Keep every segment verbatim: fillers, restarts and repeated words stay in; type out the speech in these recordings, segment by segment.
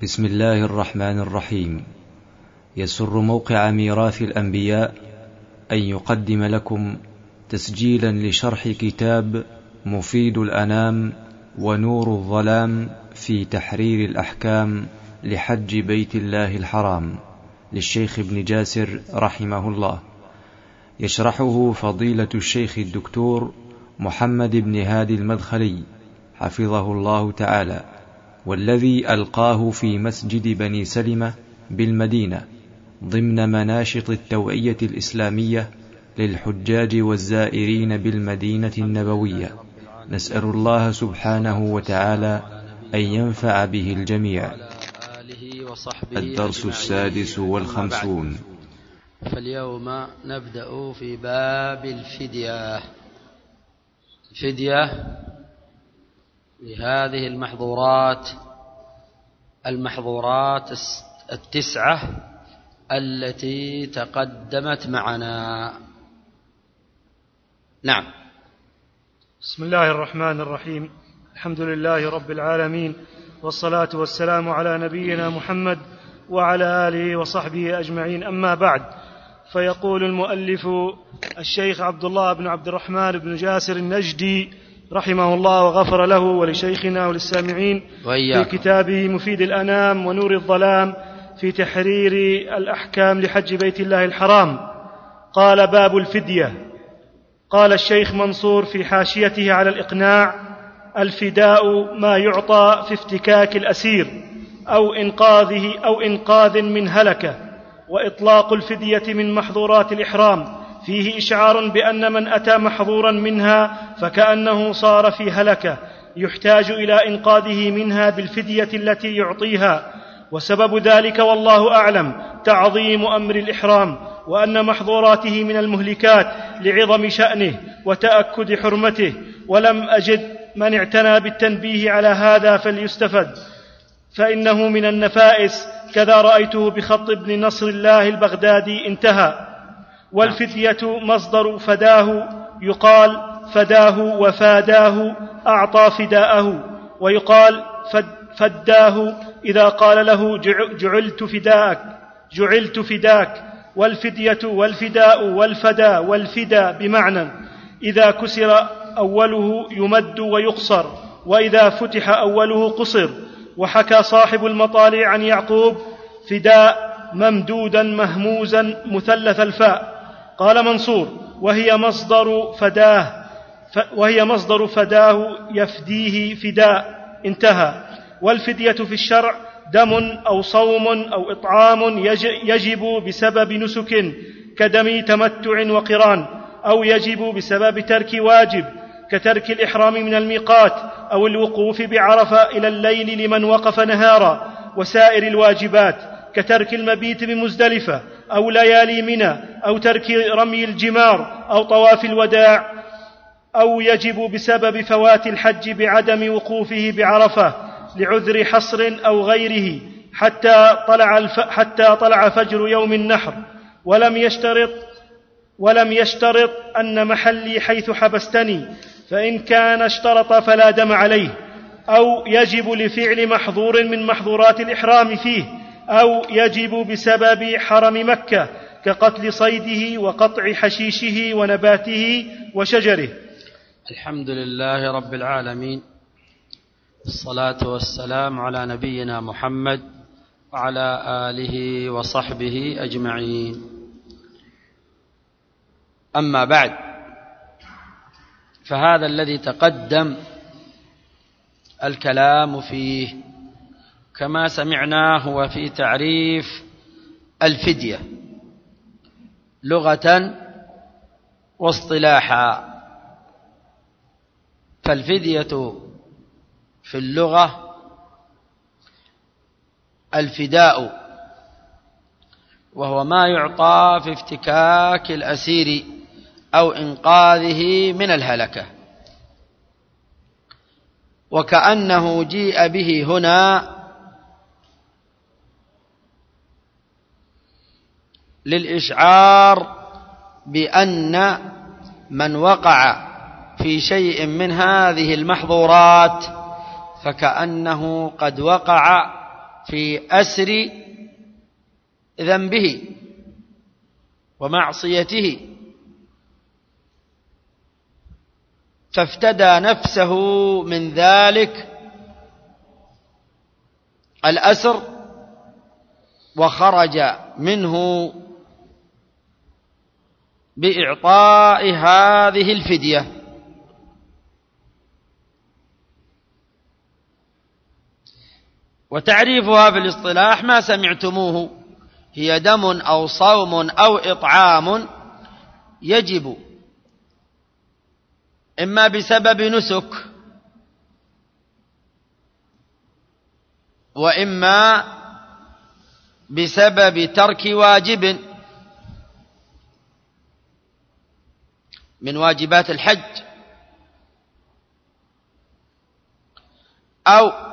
بسم الله الرحمن الرحيم. يسر موقع ميراث الأنبياء أن يقدم لكم تسجيلا لشرح كتاب مفيد الأنام ونور الظلام في تحرير الأحكام لحج بيت الله الحرام للشيخ ابن جاسر رحمه الله، يشرحه فضيلة الشيخ الدكتور محمد بن هادي المدخلي حفظه الله تعالى، والذي ألقاه في مسجد بني سلمة بالمدينة ضمن مناشط التوعية الإسلامية للحجاج والزائرين بالمدينة النبوية. نسأل الله سبحانه وتعالى أن ينفع به الجميع. الدرس السادس والخمسون. فاليوم نبدأ في باب الفدية. الفدية لهذه المحظورات المحظورات التسعة التي تقدمت معنا. نعم. بسم الله الرحمن الرحيم. الحمد لله رب العالمين، والصلاة والسلام على نبينا محمد وعلى آله وصحبه أجمعين، أما بعد، فيقول المؤلف الشيخ عبد الله بن عبد الرحمن بن جاسر النجدي رحمه الله وغفر له ولشيخنا وللسامعين في كتابه مفيد الأنام ونور الظلام في تحرير الأحكام لحج بيت الله الحرام، قال: باب الفدية. قال الشيخ منصور في حاشيته على الإقناع: الفداء ما يعطى في افتكاك الأسير أو إنقاذه أو إنقاذ من هلكة، وإطلاق الفدية من محظورات الإحرام فيه إشعار بأن من أتى محظورا منها فكأنه صار في هلكة يحتاج إلى إنقاذه منها بالفدية التي يعطيها، وسبب ذلك والله أعلم تعظيم أمر الإحرام، وأن محظوراته من المهلكات لعظم شأنه وتأكد حرمته، ولم أجد من اعتنى بالتنبيه على هذا فليستفد، فإنه من النفائس، كذا رأيته بخط ابن نصر الله البغدادي. انتهى. والفدية مصدر فداه، يقال فداه وفاداه، أعطى فداءه، ويقال فداه إذا قال له جعلت فداك جعلت فداك. والفدية والفداء والفدا والفدا بمعنى إذا كسر أوله يمد ويقصر، وإذا فتح أوله قصر. وحكى صاحب المطالع عن يعقوب: فداء ممدودا مهموزا مثلث الفاء. قال منصور: وهي مصدر فداه وهي مصدر فداه يفديه فداء. انتهى. والفدية في الشرع دم أو صوم أو إطعام يجب بسبب نسك كدم تمتع وقران، أو يجب بسبب ترك واجب كترك الإحرام من الميقات أو الوقوف بعرفة إلى الليل لمن وقف نهارا، وسائر الواجبات كترك المبيت بمزدلفة أو ليالي منى، أو ترك رمي الجمار أو طواف الوداع، أو يجب بسبب فوات الحج بعدم وقوفه بعرفة لعذر حصر أو غيره حتى طلع, الف... حتى طلع فجر يوم النحر. ولم يشترط ولم يشترط أن محلي حيث حبستني، فإن كان اشترط فلا دم عليه. أو يجب لفعل محظور من محظورات الإحرام فيه، أو يجب بسبب حرم مكة كقتل صيده وقطع حشيشه ونباته وشجره. الحمد لله رب العالمين، الصلاة والسلام على نبينا محمد وعلى آله وصحبه أجمعين. أما بعد، فهذا الذي تقدم الكلام فيه كما سمعنا هو في تعريف الفدية لغة واصطلاحا. فالفدية في اللغة الفداء، وهو ما يعطى في افتكاك الأسير أو إنقاذه من الهلكة، وكأنه جيء به هنا للإشعار بأن من وقع في شيء من هذه المحظورات فكأنه قد وقع في أسر ذنبه ومعصيته، فافتدى نفسه من ذلك الأسر وخرج منه بإعطاء هذه الفدية. وتعريفها في الاصطلاح ما سمعتموه، هي دم أو صوم أو إطعام يجب إما بسبب نسك وإما بسبب ترك واجب من واجبات الحج، أو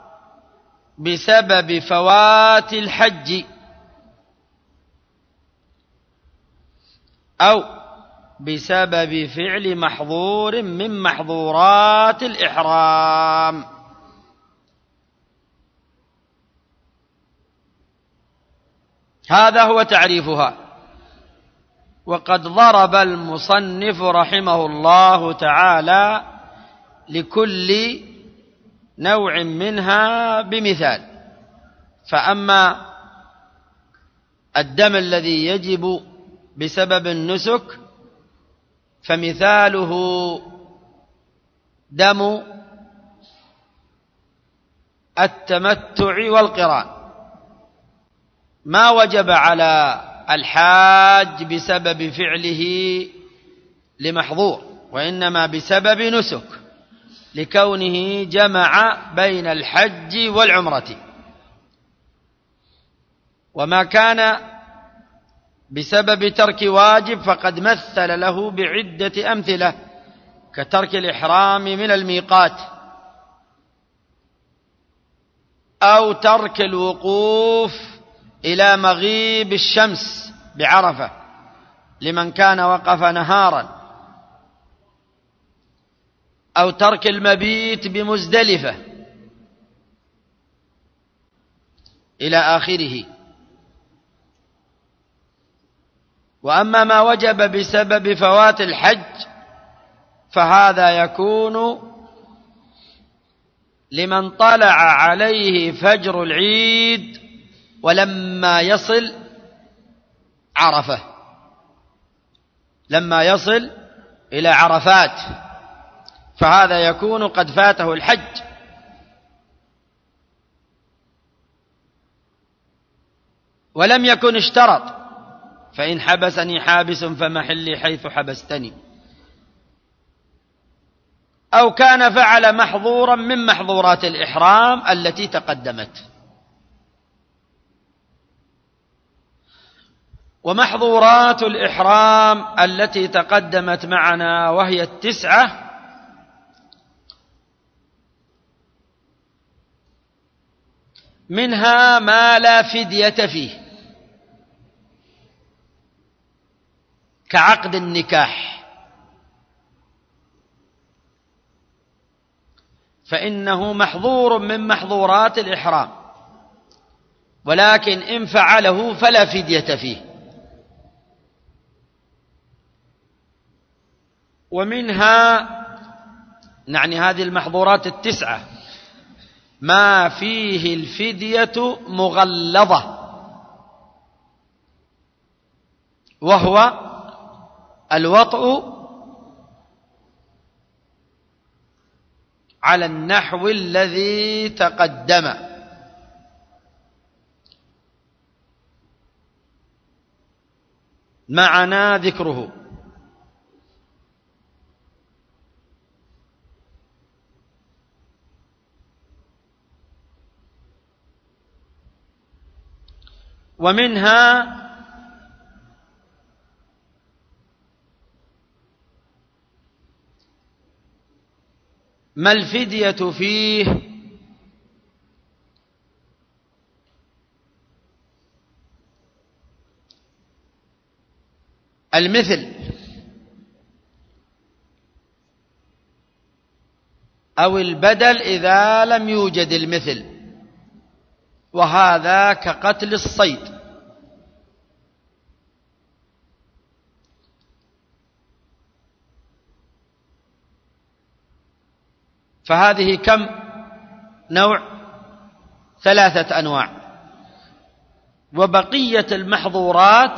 بسبب فوات الحج، أو بسبب فعل محظور من محظورات الإحرام. هذا هو تعريفها. وقد ضرب المصنف رحمه الله تعالى لكل نوع منها بمثال. فأما الدم الذي يجب بسبب النسك فمثاله دم التمتع والقران، ما وجب على الحاج بسبب فعله لمحظور، وإنما بسبب نسك لكونه جمع بين الحج والعمرة. وما كان بسبب ترك واجب فقد مثل له بعدة أمثلة، كترك الإحرام من الميقات، أو ترك الوقوف إلى مغيب الشمس بعرفة لمن كان وقف نهارا، أو ترك المبيت بمزدلفة إلى آخره. وأما ما وجب بسبب فوات الحج فهذا يكون لمن طلع عليه فجر العيد ولما يصل عرفة، لما يصل إلى عرفات، فهذا يكون قد فاته الحج. ولم يكن اشترط، فإن حبسني حابس فمحلي حيث حبستني، أو كان فعل محظورا من محظورات الإحرام التي تقدمت. ومحظورات الإحرام التي تقدمت معنا وهي التسعة منها ما لا فدية فيه، كعقد النكاح، فإنه محظور من محظورات الإحرام، ولكن إن فعله فلا فدية فيه. ومنها يعني هذه المحظورات التسعة ما فيه الفدية مغلظة، وهو الوطء على النحو الذي تقدم، معنا ذكره. ومنها ما الفدية فيه المثل أو البدل إذا لم يوجد المثل، وهذا كقتل الصيد. فهذه كم نوع؟ ثلاثة أنواع. وبقية المحظورات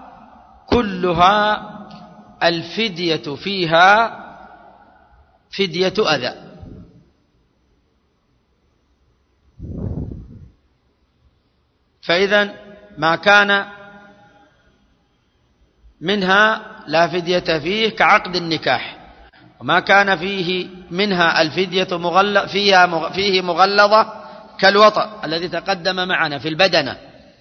كلها الفدية فيها فدية أذى. فإذا ما كان منها لا فدية فيه كعقد النكاح، وما كان فيه منها الفدية مغلظ فيها فيه مغلظة كالوطأ الذي تقدم معنا في البدنة.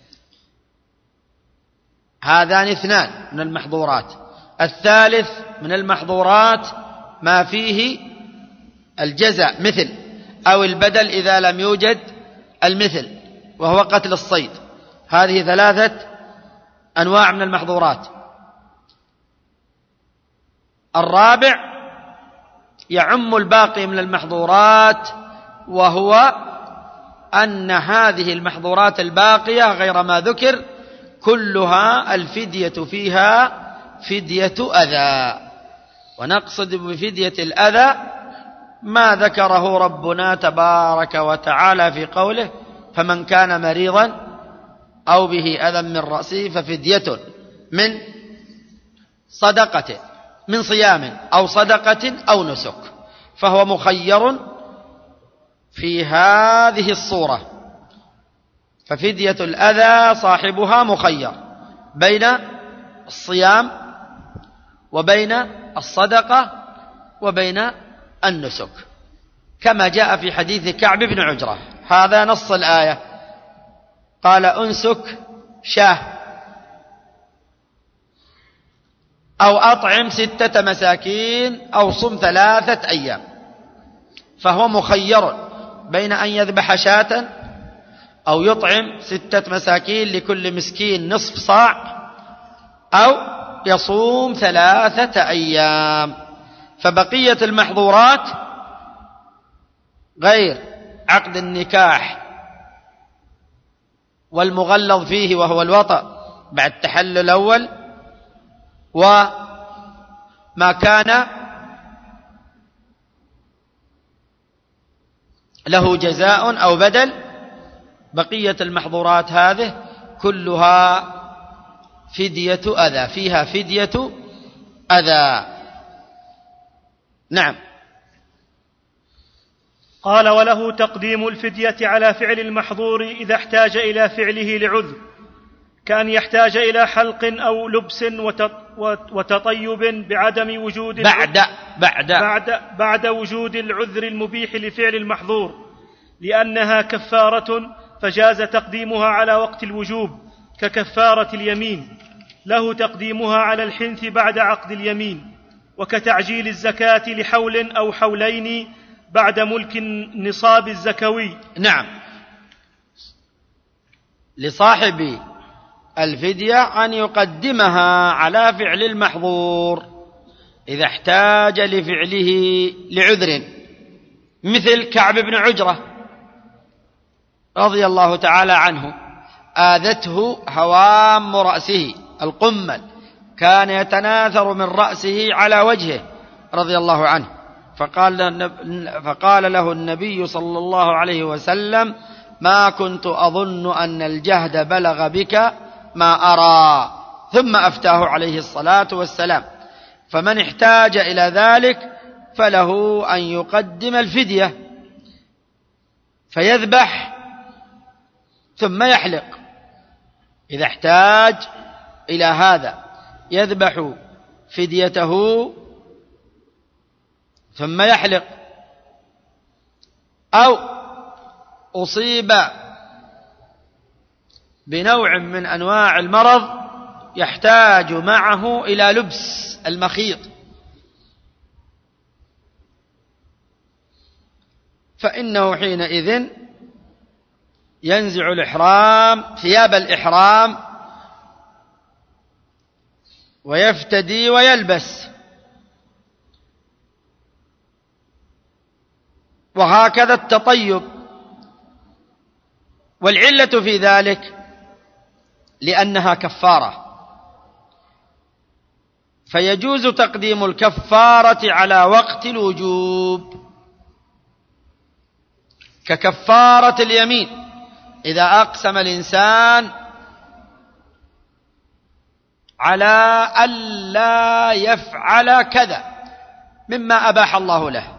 هذان اثنان من المحظورات. الثالث من المحظورات ما فيه الجزاء مثل أو البدل إذا لم يوجد المثل، وهو قتل الصيد. هذه ثلاثة أنواع من المحظورات. الرابع يعم الباقي من المحظورات، وهو أن هذه المحظورات الباقية غير ما ذكر كلها الفدية فيها فدية أذى. ونقصد بفدية الأذى ما ذكره ربنا تبارك وتعالى في قوله: فمن كان مريضا أو به أذى من رأسه ففدية من صدقة من صيام أو صدقة أو نسك. فهو مخير في هذه الصورة. ففدية الأذى صاحبها مخير بين الصيام وبين الصدقة وبين النسك، كما جاء في حديث كعب بن عجرة. هذا نص الآية: قال: أنسك شاه أو أطعم ستة مساكين أو صم ثلاثة أيام. فهو مخير بين أن يذبح شاة أو يطعم ستة مساكين لكل مسكين نصف صاع، أو يصوم ثلاثة أيام. فبقية المحظورات غير عقد النكاح والمغلظ فيه وهو الوطأ بعد التحلل الأول، وما كان له جزاء أو بدل. بقية المحظورات هذه كلها فدية أذى، فيها فدية أذى. نعم. قال: وله تقديم الفدية على فعل المحظور إذا احتاج إلى فعله لعذر، كأن يحتاج إلى حلق أو لبس وتطيب بعدم وجود بعد بعد بعد بعد وجود العذر المبيح لفعل المحظور، لأنها كفارة فجاز تقديمها على وقت الوجوب ككفارة اليمين. له تقديمها على الحنث بعد عقد اليمين، وكتعجيل الزكاة لحول أو حولين بعد ملك النصاب الزكوي. نعم. لصاحب الفدية أن يقدمها على فعل المحظور إذا احتاج لفعله لعذر، مثل كعب بن عجرة رضي الله تعالى عنه، آذته هوام رأسه القمل، كان يتناثر من رأسه على وجهه رضي الله عنه، فقال, فقال له النبي صلى الله عليه وسلم: ما كنت أظن أن الجهد بلغ بك ما أرى. ثم أفتاه عليه الصلاة والسلام. فمن احتاج إلى ذلك فله أن يقدم الفدية فيذبح ثم يحلق. إذا احتاج إلى هذا يذبح فديته ثم يحلق، أو أصيب بنوع من أنواع المرض يحتاج معه إلى لبس المخيط، فإنه حينئذ ينزع الإحرام ثياب الإحرام ويفتدي ويلبس. وهكذا التطيب والعلة في ذلك لأنها كفارة، فيجوز تقديم الكفارة على وقت الوجوب، ككفارة اليمين إذا أقسم الإنسان على ألا يفعل كذا مما أباح الله له،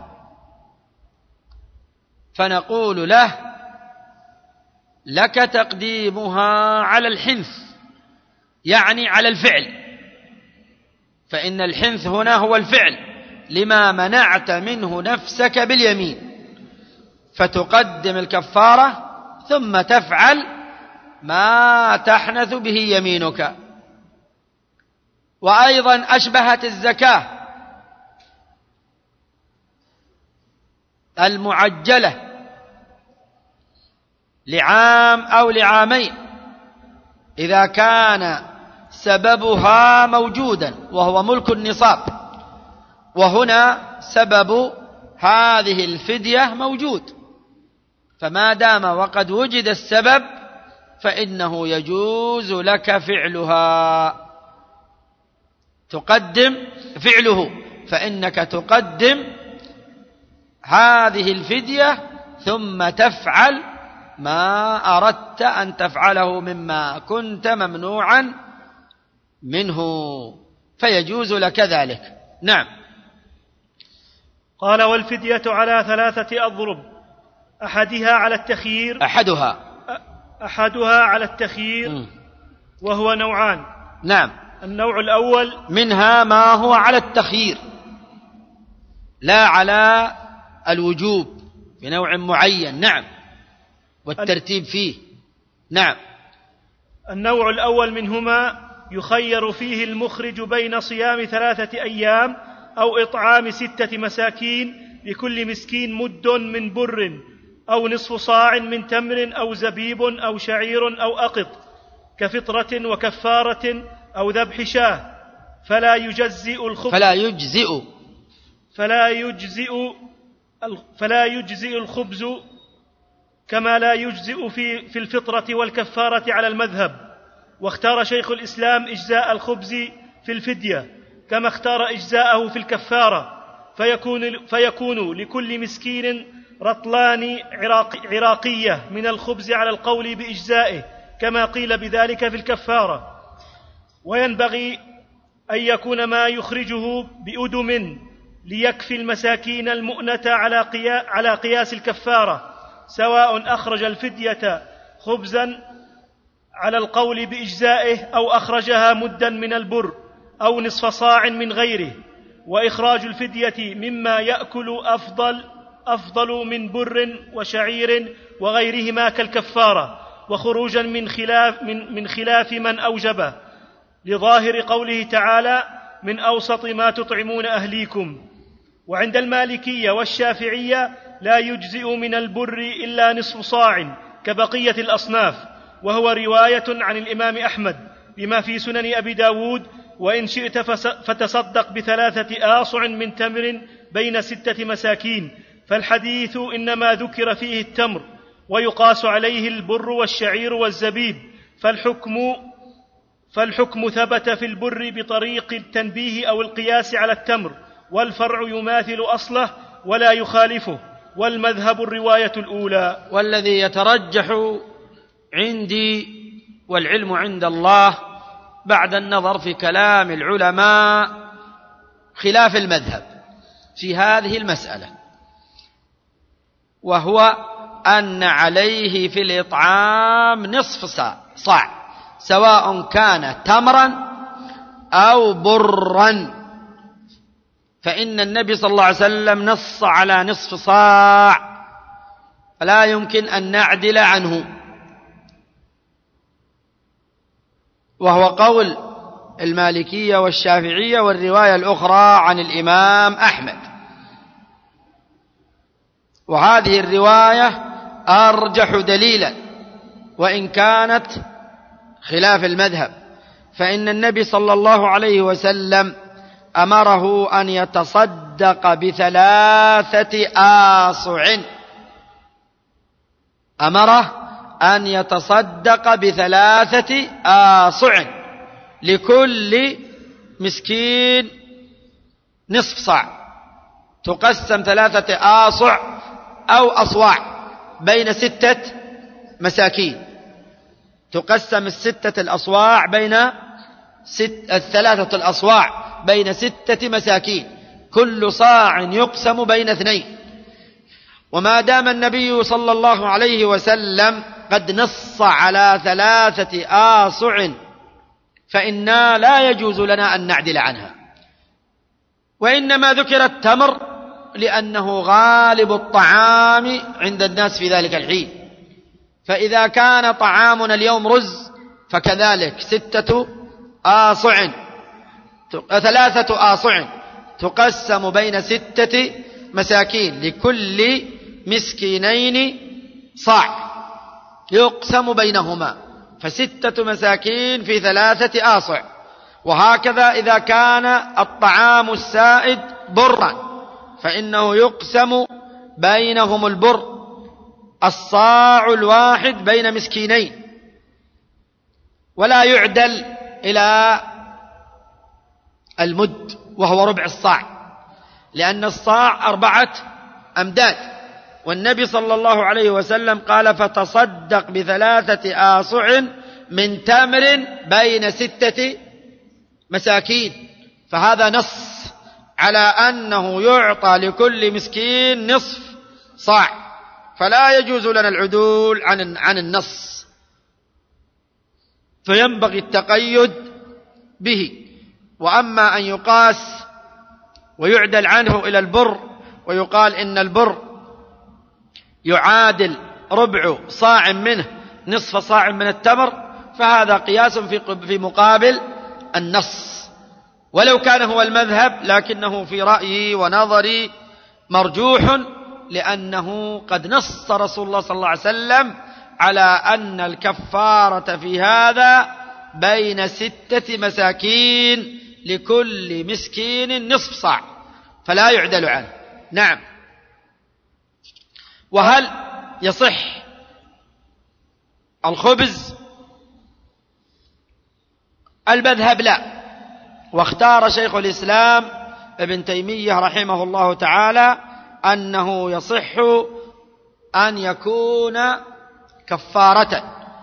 فنقول له لك تقديمها على الحنث، يعني على الفعل، فإن الحنث هنا هو الفعل لما منعت منه نفسك باليمين، فتقدم الكفارة ثم تفعل ما تحنث به يمينك. وأيضا أشبهت الزكاة المعجلة لعام أو لعامين إذا كان سببها موجودا وهو ملك النصاب، وهنا سبب هذه الفدية موجود، فما دام وقد وجد السبب فإنه يجوز لك فعلها، تقدم فعله، فإنك تقدم هذه الفدية ثم تفعل ما أردت أن تفعله مما كنت ممنوعا منه، فيجوز لك ذلك. نعم. قال: والفدية على ثلاثة أضرب، أحدها على التخيير أحدها أحدها على التخيير م. وهو نوعان. نعم. النوع الأول منها ما هو على التخيير لا على الوجوب بنوع معين. نعم. والترتيب فيه. نعم. النوع الأول منهما يخير فيه المخرج بين صيام ثلاثة أيام أو إطعام ستة مساكين لكل مسكين مد من بر أو نصف صاع من تمر أو زبيب أو شعير أو أقط، كفطرة وكفارة أو ذبح شاه، فلا يجزئ الخبز فلا يجزئ فلا يجزئ فلا يجزئ الخبز كما لا يجزئ في في الفطرة والكفارة على المذهب. واختار شيخ الإسلام إجزاء الخبز في الفدية كما اختار إجزاءه في الكفارة، فيكون, فيكون لكل مسكين رطلان عراق عراقية من الخبز على القول بإجزائه كما قيل بذلك في الكفارة. وينبغي أن يكون ما يخرجه بأدم ليكفي المساكين المؤنة على قياس الكفارة، سواء أخرج الفدية خبزا على القول بإجزائه أو أخرجها مدا من البر أو نصف صاع من غيره. وإخراج الفدية مما يأكل أفضل أفضل من بر وشعير وغيرهما كالكفارة، وخروجا من خلاف من, من خلاف من أوجبه، لظاهر قوله تعالى: من أوسط ما تطعمون أهليكم. وعند المالكية والشافعية لا يجزئ من البر إلا نصف صاع كبقية الأصناف، وهو رواية عن الإمام أحمد بما في سنن أبي داود: وإن شئت فتصدق بثلاثة آصع من تمر بين ستة مساكين. فالحديث إنما ذكر فيه التمر، ويقاس عليه البر والشعير والزبيب، فالحكم فالحكم ثبت في البر بطريق التنبيه أو القياس على التمر، والفرع يماثل أصله ولا يخالفه، والمذهب الرواية الأولى. والذي يترجح عندي والعلم عند الله بعد النظر في كلام العلماء خلاف المذهب في هذه المسألة، وهو أن عليه في الإطعام نصف صاع سواء كان تمرا أو برا، فإن النبي صلى الله عليه وسلم نص على نصف صاع فلا يمكن أن نعدل عنه، وهو قول المالكية والشافعية والرواية الأخرى عن الإمام أحمد. وهذه الرواية أرجح دليلا وإن كانت خلاف المذهب، فإن النبي صلى الله عليه وسلم أمره أن يتصدق بثلاثة آصع، أمره أن يتصدق بثلاثة آصع لكل مسكين نصف صاع، تقسم ثلاثة آصع أو أصواع بين ستة مساكين، تقسم الستة الأصواع بين ست الثلاثة الأصواع بين ستة مساكين، كل صاع يقسم بين اثنين. وما دام النبي صلى الله عليه وسلم قد نص على ثلاثة آصع فإنا لا يجوز لنا أن نعدل عنها، وإنما ذكر التمر لأنه غالب الطعام عند الناس في ذلك الحين، فإذا كان طعامنا اليوم رز فكذلك ستة آصع ثلاثة آصع تقسم بين ستة مساكين، لكل مسكينين صاع يقسم بينهما، فستة مساكين في ثلاثة آصع. وهكذا إذا كان الطعام السائد برا فإنه يقسم بينهم البر الصاع الواحد بين مسكينين، ولا يعدل إلى المد وهو ربع الصاع، لأن الصاع أربعة أمداد، والنبي صلى الله عليه وسلم قال فتصدق بثلاثة آصع من تمر بين ستة مساكين، فهذا نص على أنه يعطى لكل مسكين نصف صاع، فلا يجوز لنا العدول عن عن النص، فينبغي التقيد به. وأما أن يقاس ويعدل عنه إلى البر ويقال إن البر يعادل ربع صاع منه نصف صاع من التمر، فهذا قياس في في مقابل النص، ولو كان هو المذهب لكنه في رأيي ونظري مرجوح، لأنه قد نص رسول الله صلى الله عليه وسلم على أن الكفارة في هذا بين ستة مساكين لكل مسكين نصف صاع، فلا يعدل عنه. نعم. وهل يصح الخبز؟ المذهب لا، واختار شيخ الإسلام ابن تيمية رحمه الله تعالى أنه يصح أن يكون كفارة،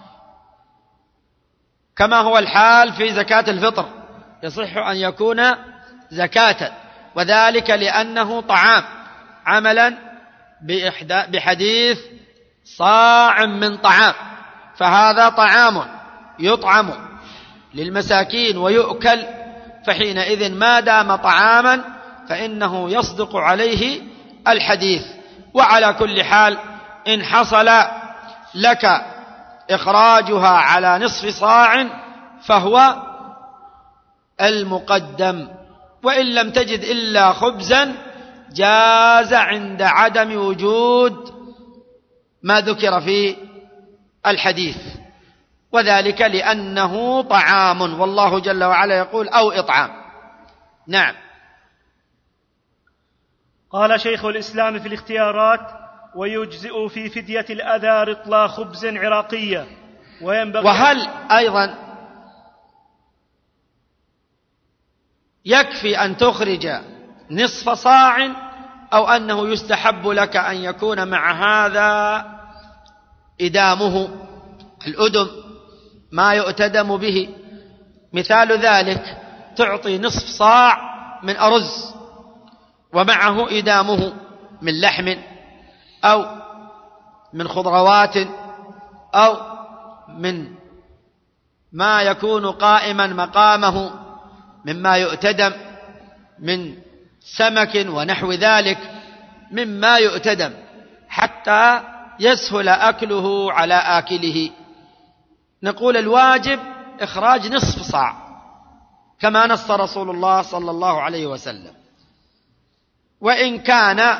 كما هو الحال في زكاة الفطر، يصح أن يكون زكاة، وذلك لأنه طعام، عملا بحديث صاع من طعام، فهذا طعام يطعم للمساكين ويؤكل، فحينئذ ما دام طعاما فإنه يصدق عليه الحديث. وعلى كل حال إن حصل لك إخراجها على نصف صاع فهو المقدم، وإن لم تجد إلا خبزا جاز عند عدم وجود ما ذكر في الحديث، وذلك لأنه طعام، والله جل وعلا يقول أو إطعام. نعم. قال شيخ الإسلام في الاختيارات: ويجزئ في فدية الأذى رطل خبز عراقية. وينبغي وهل أيضا يكفي أن تخرج نصف صاع، أو أنه يستحب لك أن يكون مع هذا إدامه؟ الأدم ما يؤتدم به، مثال ذلك تعطي نصف صاع من أرز ومعه إدامه من لحم أو من خضروات أو من ما يكون قائما مقامه مما يؤتدم من سمك ونحو ذلك مما يؤتدم، حتى يسهل أكله على آكله. نقول الواجب إخراج نصف صاع كما نص رسول الله صلى الله عليه وسلم، وإن كان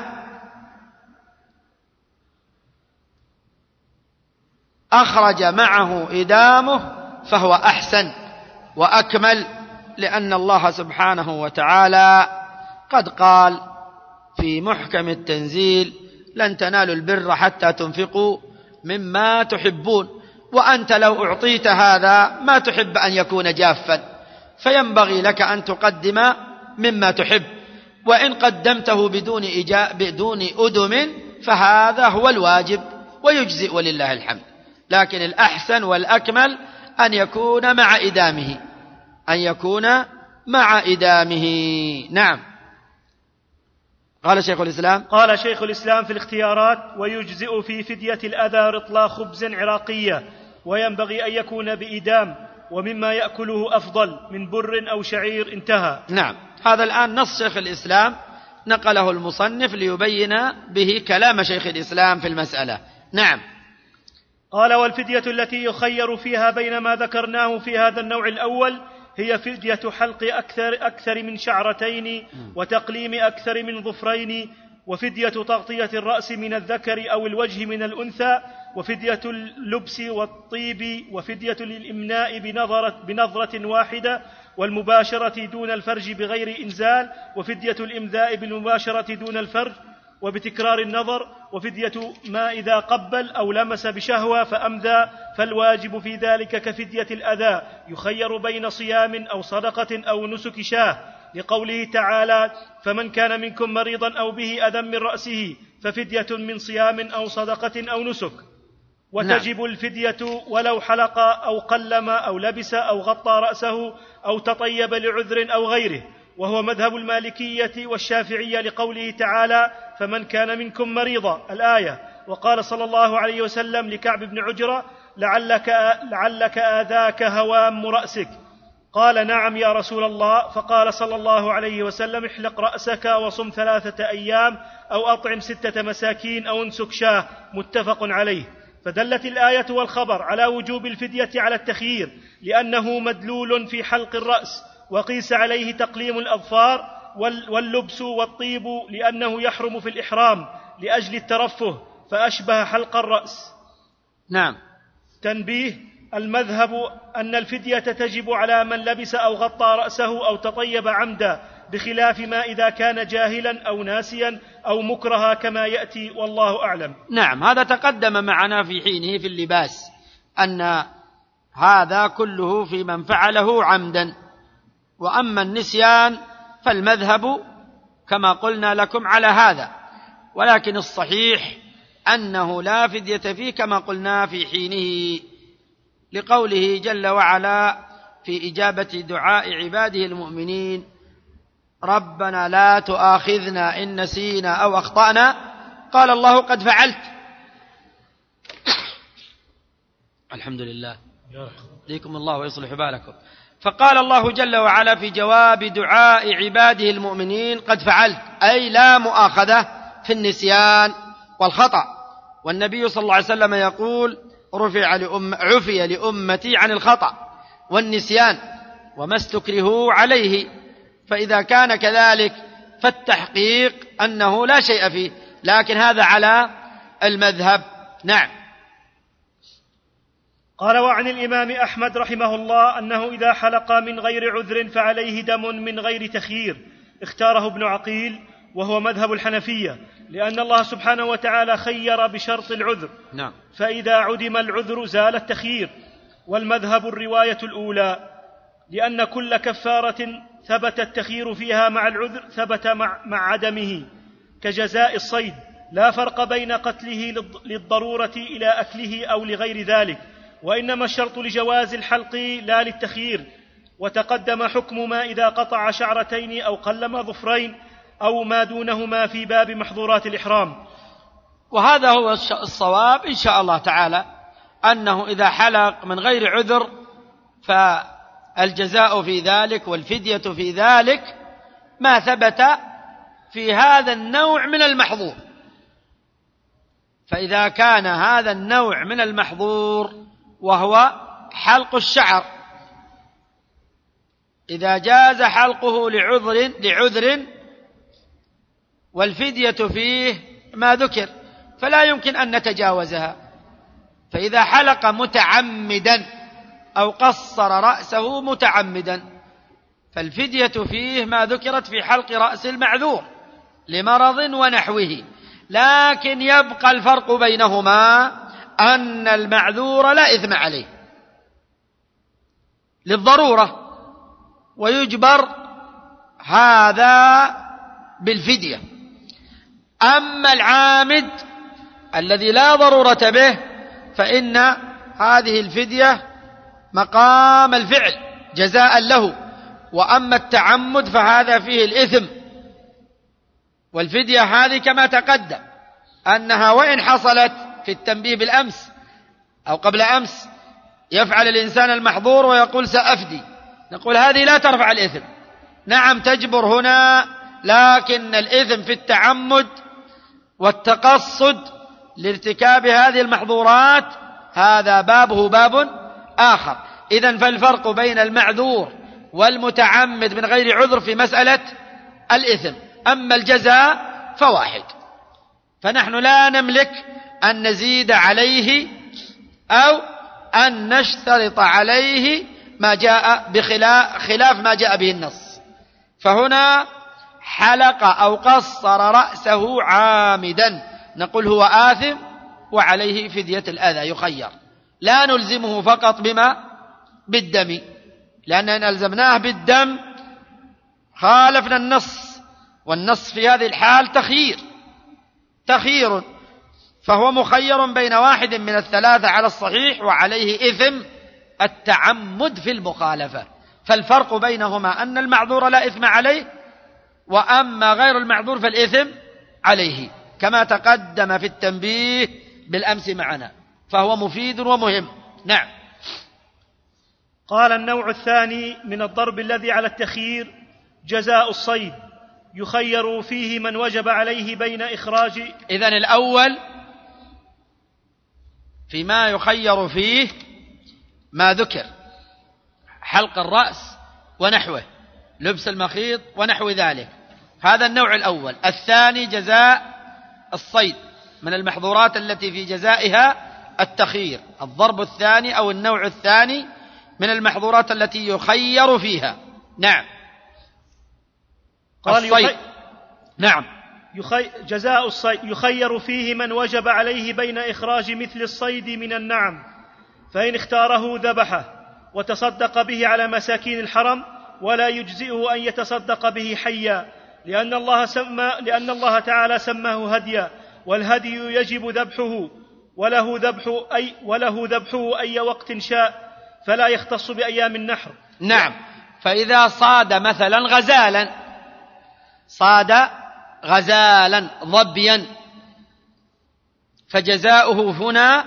أخرج معه إدامه فهو أحسن وأكمل، لأن الله سبحانه وتعالى قد قال في محكم التنزيل: لن تنالوا البر حتى تنفقوا مما تحبون، وأنت لو أعطيت هذا ما تحب أن يكون جافا، فينبغي لك أن تقدم مما تحب، وإن قدمته بدون إجاء بدون أدم فهذا هو الواجب ويجزئ ولله الحمد. لكن الأحسن والأكمل أن يكون مع إدامه، أن يكون مع إدامه. نعم. قال شيخ الإسلام قال شيخ الإسلام في الاختيارات: ويجزئ في فدية الأذى رطل خبز عراقية، وينبغي أن يكون بإدام، ومما يأكله أفضل من بر أو شعير. انتهى. نعم. هذا الآن نص شيخ الإسلام نقله المصنف ليبين به كلام شيخ الإسلام في المسألة. نعم. قال: والفدية التي يخير فيها بين ما ذكرناه في هذا النوع الأول هي فدية حلق أكثر, أكثر من شعرتين، وتقليم أكثر من ظفرين، وفدية تغطية الرأس من الذكر أو الوجه من الأنثى، وفدية اللبس والطيب، وفدية الإمناء بنظرة, بنظرة واحدة، والمباشرة دون الفرج بغير إنزال، وفدية الإمذاء بالمباشرة دون الفرج وبتكرار النظر، وفدية ما إذا قبل أو لمس بشهوة فأمذى، فالواجب في ذلك كفدية الأذى يخير بين صيام أو صدقة أو نسك شاه، لقوله تعالى: فمن كان منكم مريضا أو به أذى من رأسه ففدية من صيام أو صدقة أو نسك. وتجب نعم. الفدية ولو حلق أو قلم أو لبس أو غطى رأسه أو تطيب لعذر أو غيره، وهو مذهب المالكية والشافعية، لقوله تعالى: فمن كان منكم مريضا، الآية. وقال صلى الله عليه وسلم لكعب بن عجرة: لعلك, لعلك آذاك هوام رأسك. قال: نعم يا رسول الله. فقال صلى الله عليه وسلم: احلق رأسك وصم ثلاثة أيام أو أطعم ستة مساكين أو انسك شاه. متفق عليه. فدلت الآية والخبر على وجوب الفدية على التخيير، لأنه مدلول في حلق الرأس، وقيس عليه تقليم الأظفار واللبس والطيب، لأنه يحرم في الإحرام لأجل الترفه، فأشبه حلق الرأس. نعم. تنبيه: المذهب أن الفدية تجب على من لبس أو غطى رأسه أو تطيب عمدا، بخلاف ما إذا كان جاهلا أو ناسيا أو مكرها كما يأتي، والله أعلم. نعم. هذا تقدم معنا في حينه في اللباس، أن هذا كله في من فعله عمدا. وأما النسيان فالمذهب كما قلنا لكم على هذا، ولكن الصحيح أنه لا فدية فيه كما قلنا في حينه، لقوله جل وعلا في إجابة دعاء عباده المؤمنين: ربنا لا تؤاخذنا إن نسينا أو أخطأنا. قال الله: قد فعلت. الحمد لله، يهديكم الله ويصلح بالكم. فقال الله جل وعلا في جواب دعاء عباده المؤمنين: قد فعلت، أي لا مؤاخذة في النسيان والخطأ. والنبي صلى الله عليه وسلم يقول: رفع لأم عفي لأمتي عن الخطأ والنسيان وما استكرهوا عليه. فإذا كان كذلك فالتحقيق أنه لا شيء فيه، لكن هذا على المذهب. نعم. قال: وعن الإمام أحمد رحمه الله أنه إذا حلق من غير عذر فعليه دم من غير تخيير، اختاره ابن عقيل وهو مذهب الحنفية، لأن الله سبحانه وتعالى خير بشرط العذر. نعم. فإذا عدم العذر زال التخيير. والمذهب الرواية الأولى، لأن كل كفارة ثبت التخيير فيها مع العذر ثبت مع, مع عدمه، كجزاء الصيد، لا فرق بين قتله للضرورة إلى أكله أو لغير ذلك، وإنما الشرط لجواز الحلق لا للتخيير. وتقدم حكم ما إذا قطع شعرتين أو قلم ظفرين أو ما دونهما في باب محظورات الإحرام. وهذا هو الصواب إن شاء الله تعالى، أنه إذا حلق من غير عذر فالجزاء في ذلك والفدية في ذلك ما ثبت في هذا النوع من المحظور. فإذا كان هذا النوع من المحظور وهو حلق الشعر، إذا جاز حلقه لعذر لعذر والفدية فيه ما ذكر فلا يمكن أن نتجاوزها. فإذا حلق متعمدا أو قصر رأسه متعمدا فالفدية فيه ما ذكرت في حلق رأس المعذور لمرض ونحوه، لكن يبقى الفرق بينهما أن المعذور لا إثم عليه للضرورة، ويجبر هذا بالفدية. أما العامد الذي لا ضرورة به فإن هذه الفدية مقام الفعل جزاء له، وأما التعمد فهذا فيه الإثم. والفدية هذه كما تقدم أنها وإن حصلت في التنبيه بالأمس أو قبل أمس يفعل الإنسان المحظور ويقول سأفدي، نقول هذه لا ترفع الإثم. نعم تجبر هنا، لكن الإثم في التعمد والتقصد لارتكاب هذه المحظورات هذا بابه باب آخر. إذن فالفرق بين المعذور والمتعمد من غير عذر في مسألة الإثم. أما الجزاء فواحد، فنحن لا نملك أن نزيد عليه أو أن نشترط عليه ما جاء بخلاف ما جاء به النص. فهنا حلق أو قصر رأسه عامدا نقول هو آثم وعليه فدية الأذى، يخير. لا نلزمه فقط بما بالدم، لأن إن ألزمناه بالدم خالفنا النص، والنص في هذه الحال تخيير تخيير فهو مخير بين واحد من الثلاثة على الصحيح، وعليه إثم التعمد في المخالفة. فالفرق بينهما أن المعذور لا إثم عليه، وأما غير المعذور فالإثم عليه، كما تقدم في التنبيه بالأمس معنا، فهو مفيد ومهم. نعم. قال: النوع الثاني من الضرب الذي على التخيير جزاء الصيد، يخير فيه من وجب عليه بين إخراج. إذن الأول فيما يخير فيه ما ذكر: حلق الرأس ونحوه، لبس المخيط ونحو ذلك، هذا النوع الأول. الثاني جزاء الصيد من المحظورات التي في جزائها التخيير، الضرب الثاني أو النوع الثاني من المحظورات التي يخير فيها. نعم. قال الصيد. يخي... نعم. يخي... جزاء الصيد يخير فيه من وجب عليه بين إخراج مثل الصيد من النعم، فإن اختاره ذبحه وتصدق به على مساكين الحرم، ولا يجزئه أن يتصدق به حيا، لأن الله سمى لأن الله تعالى سماه هديا، والهدي يجب ذبحه، وله ذبح أي وله ذبحه أي وقت شاء، فلا يختص بأيام النحر. نعم. فإذا صاد مثلا غزالا صاد غزالا ظبيا فجزاؤه هنا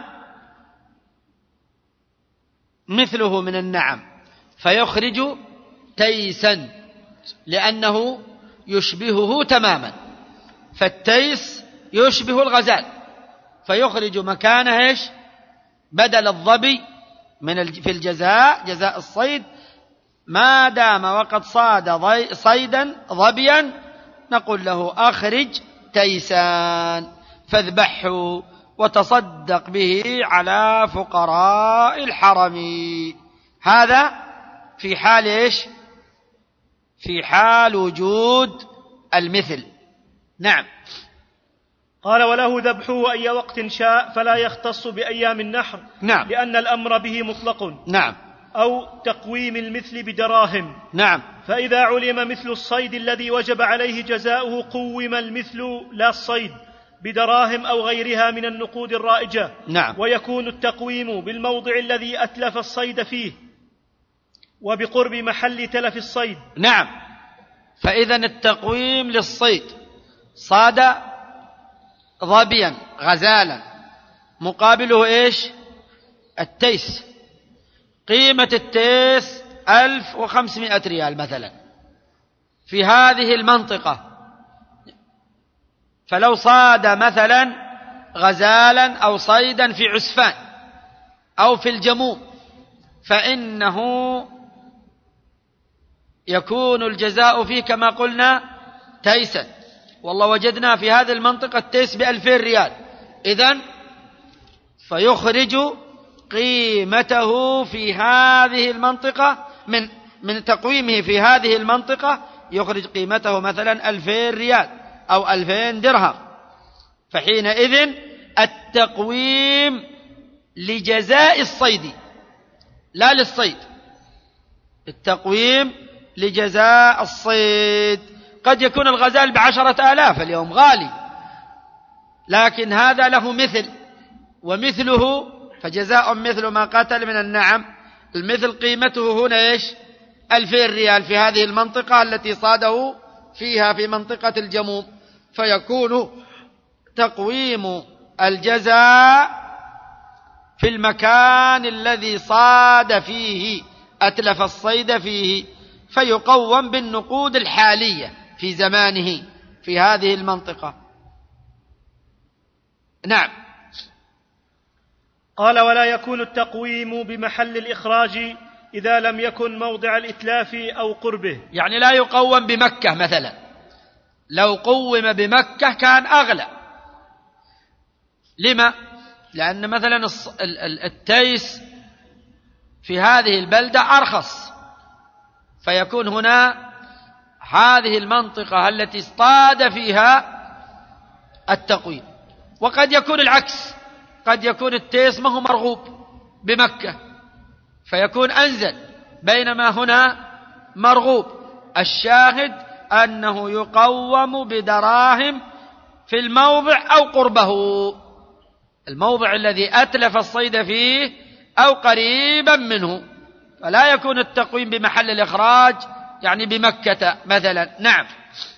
مثله من النعم، فيخرج تيسا لأنه يشبهه تماما، فالتيس يشبه الغزال، فيخرج مكانه ايش؟ بدل الظبي من في الجزاء جزاء الصيد، ما دام وقد صاد صيدا ظبيا نقول له أخرج تيسان فاذبحه وتصدق به على فقراء الحرم. هذا في حال ايش؟ في حال وجود المثل. نعم. قال: وله ذبحه أي وقت شاء، فلا يختص بأيام النحر. نعم. لأن الأمر به مطلق. نعم. أو تقويم المثل بدراهم. نعم. فإذا علم مثل الصيد الذي وجب عليه جزاؤه قوم المثل لا الصيد بدراهم أو غيرها من النقود الرائجة. نعم. ويكون التقويم بالموضع الذي أتلف الصيد فيه وبقرب محل تلف الصيد. نعم. فإذا التقويم للصيد صاد ظبيا غزالا مقابله ايش؟ التيس، قيمة التيس ألف وخمسمائة ريال مثلا في هذه المنطقة، فلو صاد مثلا غزالا أو صيدا في عسفان أو في الجموم فإنه يكون الجزاء فيه كما قلنا تيسا، والله وجدنا في هذه المنطقة التيس بألفين ريال، إذن فيخرج قيمته في هذه المنطقة من من تقويمه في هذه المنطقة، يخرج قيمته مثلا ألفين ريال أو ألفين درهم، فحينئذ التقويم لجزاء الصيد لا للصيد، التقويم لجزاء الصيد. قد يكون الغزال بعشرة آلاف اليوم غالي، لكن هذا له مثل ومثله، فجزاء مثل ما قتل من النعم. المثل قيمته هنا إيش؟ ألفين ريال في هذه المنطقة التي صاده فيها في منطقة الجموم، فيكون تقويم الجزاء في المكان الذي صاد فيه، أتلف الصيد فيه، فيقوم بالنقود الحالية في زمانه في هذه المنطقة. نعم. قال: ولا يكون التقويم بمحل الإخراج إذا لم يكن موضع الإتلاف أو قربه. يعني لا يقوم بمكة مثلا، لو قوم بمكة كان أغلى. لما؟ لأن مثلا التيس في هذه البلدة أرخص، فيكون هنا هذه المنطقة التي اصطاد فيها التقويم. وقد يكون العكس، قد يكون التيس ما هو مرغوب بمكة فيكون أنزل، بينما هنا مرغوب. الشاهد أنه يقوم بدراهم في الموضع أو قربه، الموضع الذي أتلف الصيد فيه أو قريبا منه، فلا يكون التقويم بمحل الإخراج يعني بمكة مثلا. نعم.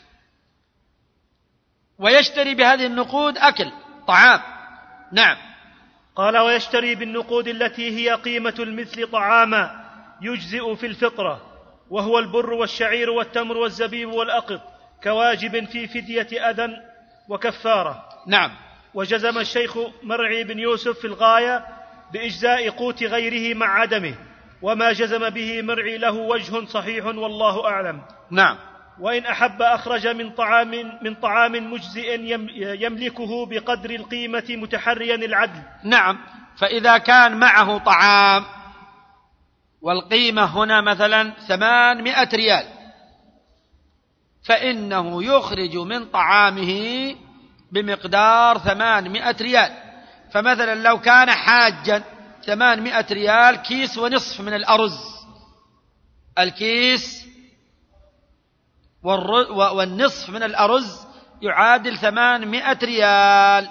ويشتري بهذه النقود أكل طعام. نعم. قال: ويشتري بالنقود التي هي قيمة المثل طعاما يجزئ في الفطرة، وهو البر والشعير والتمر والزبيب والأقط، كواجب في فدية أذى وكفارة. نعم. وجزم الشيخ مرعي بن يوسف في الغاية بإجزاء قوت غيره مع عدمه، وما جزم به مرعي له وجه صحيح والله أعلم. نعم. وإن أحب أخرج من طعام من طعام مجزئ يملكه بقدر القيمة متحريا العدل. نعم. فإذا كان معه طعام والقيمة هنا مثلا ثمانمائة ريال، فإنه يخرج من طعامه بمقدار ثمانمائة ريال. فمثلا لو كان حاجا ثمانمائة ريال كيس ونصف من الأرز، الكيس والنصف من الأرز يعادل ثمانمائة ريال،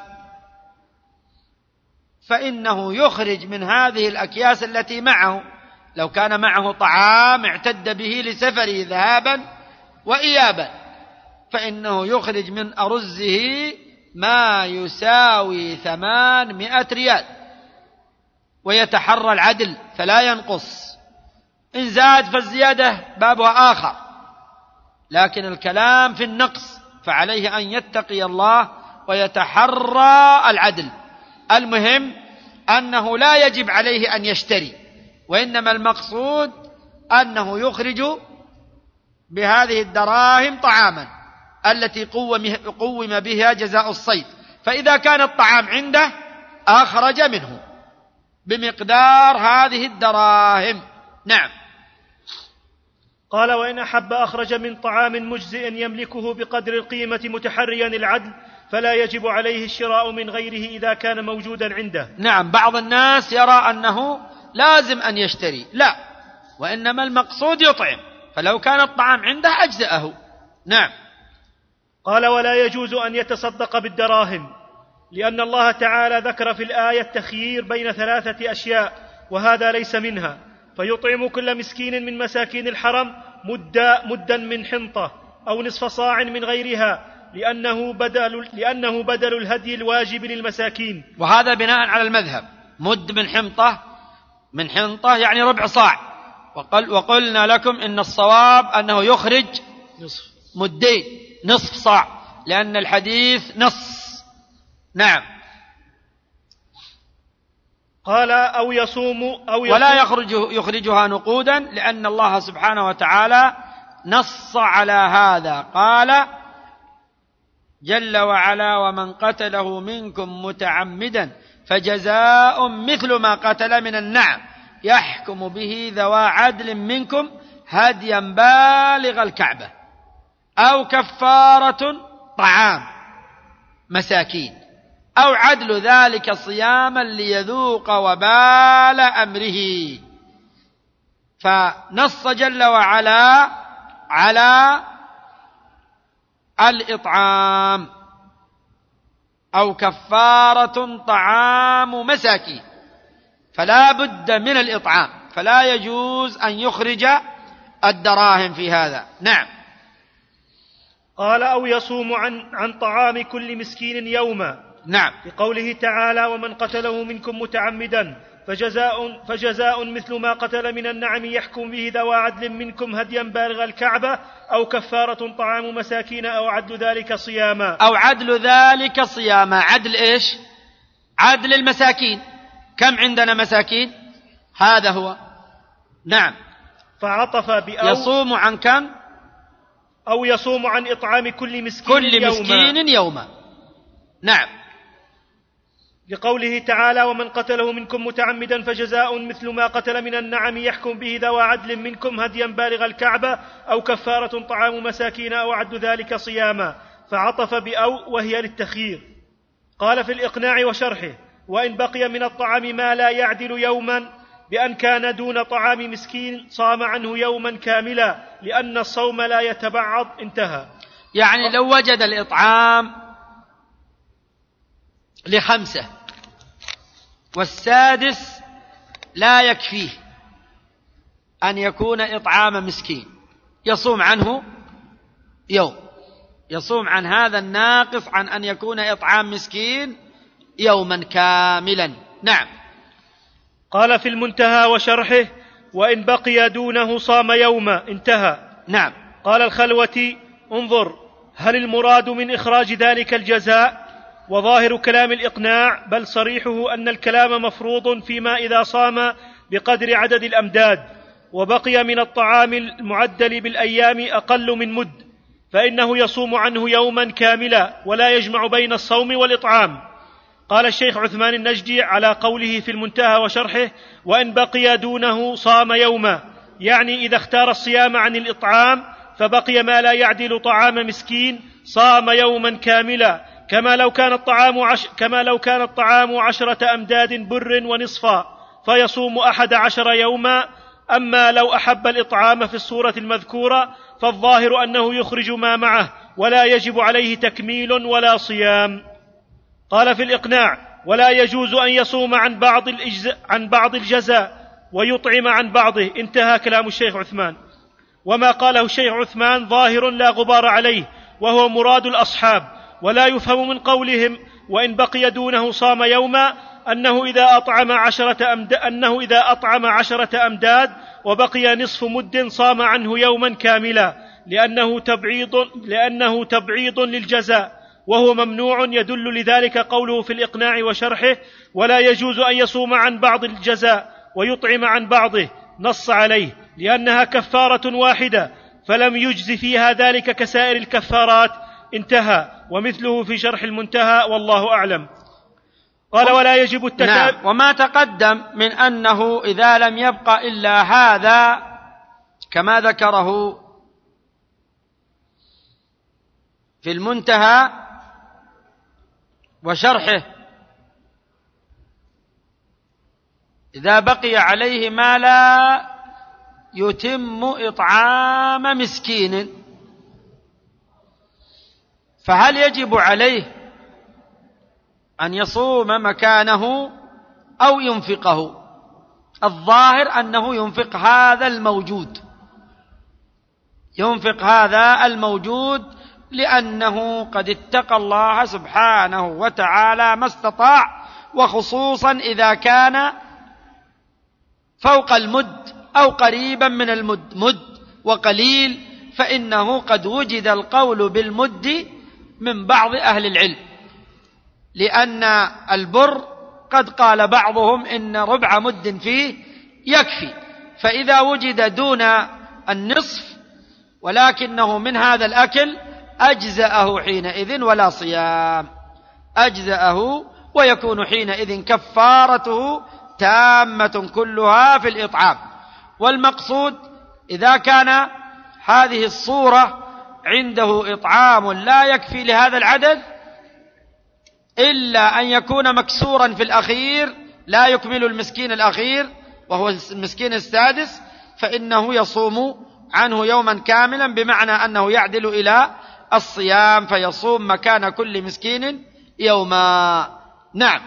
فإنه يخرج من هذه الأكياس التي معه. لو كان معه طعام اعتد به لسفره ذهابا وإيابا، فإنه يخرج من أرزه ما يساوي ثمانمائة ريال، ويتحرى العدل فلا ينقص. إن زاد فالزيادة بابها آخر، لكن الكلام في النقص، فعليه أن يتقي الله ويتحرى العدل. المهم أنه لا يجب عليه أن يشتري، وإنما المقصود أنه يخرج بهذه الدراهم طعاما التي قوم بها جزاء الصيد، فإذا كان الطعام عنده أخرج منه بمقدار هذه الدراهم. نعم. قال: وإن أحب أخرج من طعام مجزئ يملكه بقدر القيمة متحريا العدل، فلا يجب عليه الشراء من غيره إذا كان موجودا عنده. نعم. بعض الناس يرى أنه لازم أن يشتري، لا، وإنما المقصود يطعم، فلو كان الطعام عنده أجزأه. نعم. قال: ولا يجوز أن يتصدق بالدراهم، لأن الله تعالى ذكر في الآية التخيير بين ثلاثة أشياء وهذا ليس منها، فيطعم كل مسكين من مساكين الحرم مدا, مدا من حنطة أو نصف صاع من غيرها، لأنه بدل, لأنه بدل الهدي الواجب للمساكين. وهذا بناء على المذهب، مد من حنطة، من حنطة يعني ربع صاع. وقل وقلنا لكم إن الصواب أنه يخرج نصف مدين، نصف صاع، لأن الحديث نص. نعم. قال: أو يصوم أو يصوم ولا يخرج يخرجها نقودا، لأن الله سبحانه وتعالى نص على هذا، قال جل وعلا: ومن قتله منكم متعمدا فجزاء مثل ما قتل من النعم يحكم به ذوى عدل منكم هديا بالغ الكعبة أو كفارة طعام مساكين أو عدل ذلك صياما ليذوق وبال أمره. فنص جل وعلا على الإطعام أو كفارة طعام مساكين، فلا بد من الإطعام، فلا يجوز أن يخرج الدراهم في هذا. نعم. قال أو يصوم عن, عن طعام كل مسكين يوما. نعم. لقوله تعالى ومن قتله منكم متعمدا فجزاء, فجزاء مثل ما قتل من النعم يحكم به ذوى عدل منكم هديا بالغ الكعبة أو كفارة طعام مساكين أو عدل ذلك صياما. أو عدل ذلك صياما. عدل إيش؟ عدل المساكين. كم عندنا مساكين؟ هذا هو. نعم. فعطف بأو يصوم عن كم؟ أو يصوم عن إطعام كل مسكين كل يوما. مسكين يوما. نعم. لقوله تعالى ومن قتله منكم متعمدا فجزاء مثل ما قتل من النعم يحكم به ذوى عدل منكم هديا بالغ الكعبة أو كفارة طعام مساكين أو عدل ذلك صياما. فعطف بأو وهي للتخيير. قال في الإقناع وشرحه وإن بقي من الطعام ما لا يعدل يوما بأن كان دون طعام مسكين صام عنه يوما كاملا لأن الصوم لا يتبعض. انتهى. يعني لو وجد الإطعام لخمسة والسادس لا يكفيه أن يكون إطعام مسكين، يصوم عنه يوم، يصوم عن هذا الناقص عن أن يكون إطعام مسكين يوما كاملا. نعم. قال في المنتهى وشرحه وإن بقي دونه صام يوما. انتهى. نعم. قال الخلوتي انظر هل المراد من إخراج ذلك الجزاء؟ وظاهر كلام الإقناع بل صريحه أن الكلام مفروض فيما إذا صام بقدر عدد الأمداد وبقي من الطعام المعدل بالأيام أقل من مد فإنه يصوم عنه يوما كاملا ولا يجمع بين الصوم والإطعام. قال الشيخ عثمان النجدي على قوله في المنتهى وشرحه وإن بقي دونه صام يوما، يعني إذا اختار الصيام عن الإطعام فبقي ما لا يعدل طعام مسكين صام يوما كاملا كما لو كان الطعام عش كما لو كان الطعام عشرة أمداد بر ونصفا فيصوم أحد عشر يوما. أما لو أحب الإطعام في الصورة المذكورة فالظاهر أنه يخرج ما معه ولا يجب عليه تكميل ولا صيام. قال في الإقناع ولا يجوز أن يصوم عن بعض, عن بعض الجزاء ويطعم عن بعضه. انتهى كلام الشيخ عثمان. وما قاله الشيخ عثمان ظاهر لا غبار عليه وهو مراد الأصحاب، ولا يفهم من قولهم وإن بقي دونه صام يوما أنه إذا أطعم عشرة أمداد, أنه إذا أطعم عشرة أمداد وبقي نصف مد صام عنه يوما كاملا لأنه تبعيض, لأنه تبعيض للجزاء وهو ممنوع. يدل لذلك قوله في الإقناع وشرحه ولا يجوز أن يصوم عن بعض الجزاء ويطعم عن بعضه، نص عليه لأنها كفارة واحدة فلم يجز فيها ذلك كسائر الكفارات. انتهى. ومثله في شرح المنتهى والله أعلم. قال ولا يجب التتابع. نعم. وما تقدم من أنه إذا لم يبقى إلا هذا كما ذكره في المنتهى وشرحه إذا بقي عليه ما لا يتم إطعام مسكين فهل يجب عليه أن يصوم مكانه أو ينفقه؟ الظاهر أنه ينفق هذا الموجود، ينفق هذا الموجود لأنه قد اتقى الله سبحانه وتعالى ما استطاع، وخصوصا إذا كان فوق المد أو قريبا من المد، مد وقليل، فإنه قد وجد القول بالمد من بعض أهل العلم، لأن البر قد قال بعضهم إن ربع مد فيه يكفي، فإذا وجد دون النصف ولكنه من هذا الأكل أجزأه حينئذ ولا صيام، أجزأه ويكون حينئذ كفارته تامة كلها في الإطعام. والمقصود إذا كان هذه الصورة عنده إطعام لا يكفي لهذا العدد إلا أن يكون مكسورا في الأخير لا يكمل المسكين الأخير وهو المسكين السادس، فإنه يصوم عنه يوما كاملا، بمعنى أنه يعدل إلى الصيام فيصوم مكان كل مسكين يوما. نعم.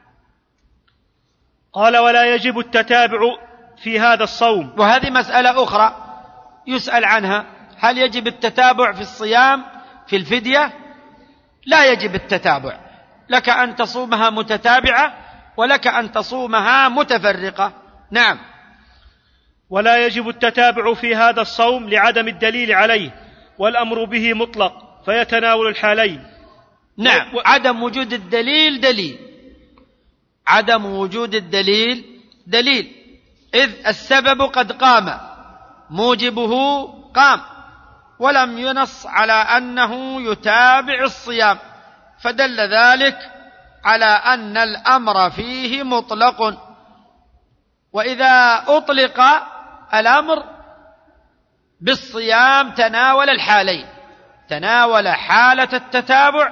قال: ولا يجب التتابع في هذا الصوم. وهذه مسألة أخرى يسأل عنها، هل يجب التتابع في الصيام في الفدية؟ لا يجب التتابع، لك أن تصومها متتابعة ولك أن تصومها متفرقة. نعم. ولا يجب التتابع في هذا الصوم لعدم الدليل عليه، والأمر به مطلق فيتناول الحالين. نعم. و... عدم وجود الدليل دليل، عدم وجود الدليل دليل، إذ السبب قد قام موجبه قام، ولم ينص على أنه يتابع الصيام، فدل ذلك على أن الأمر فيه مطلق. وإذا أطلق الأمر بالصيام تناول الحالين، تناول حالة التتابع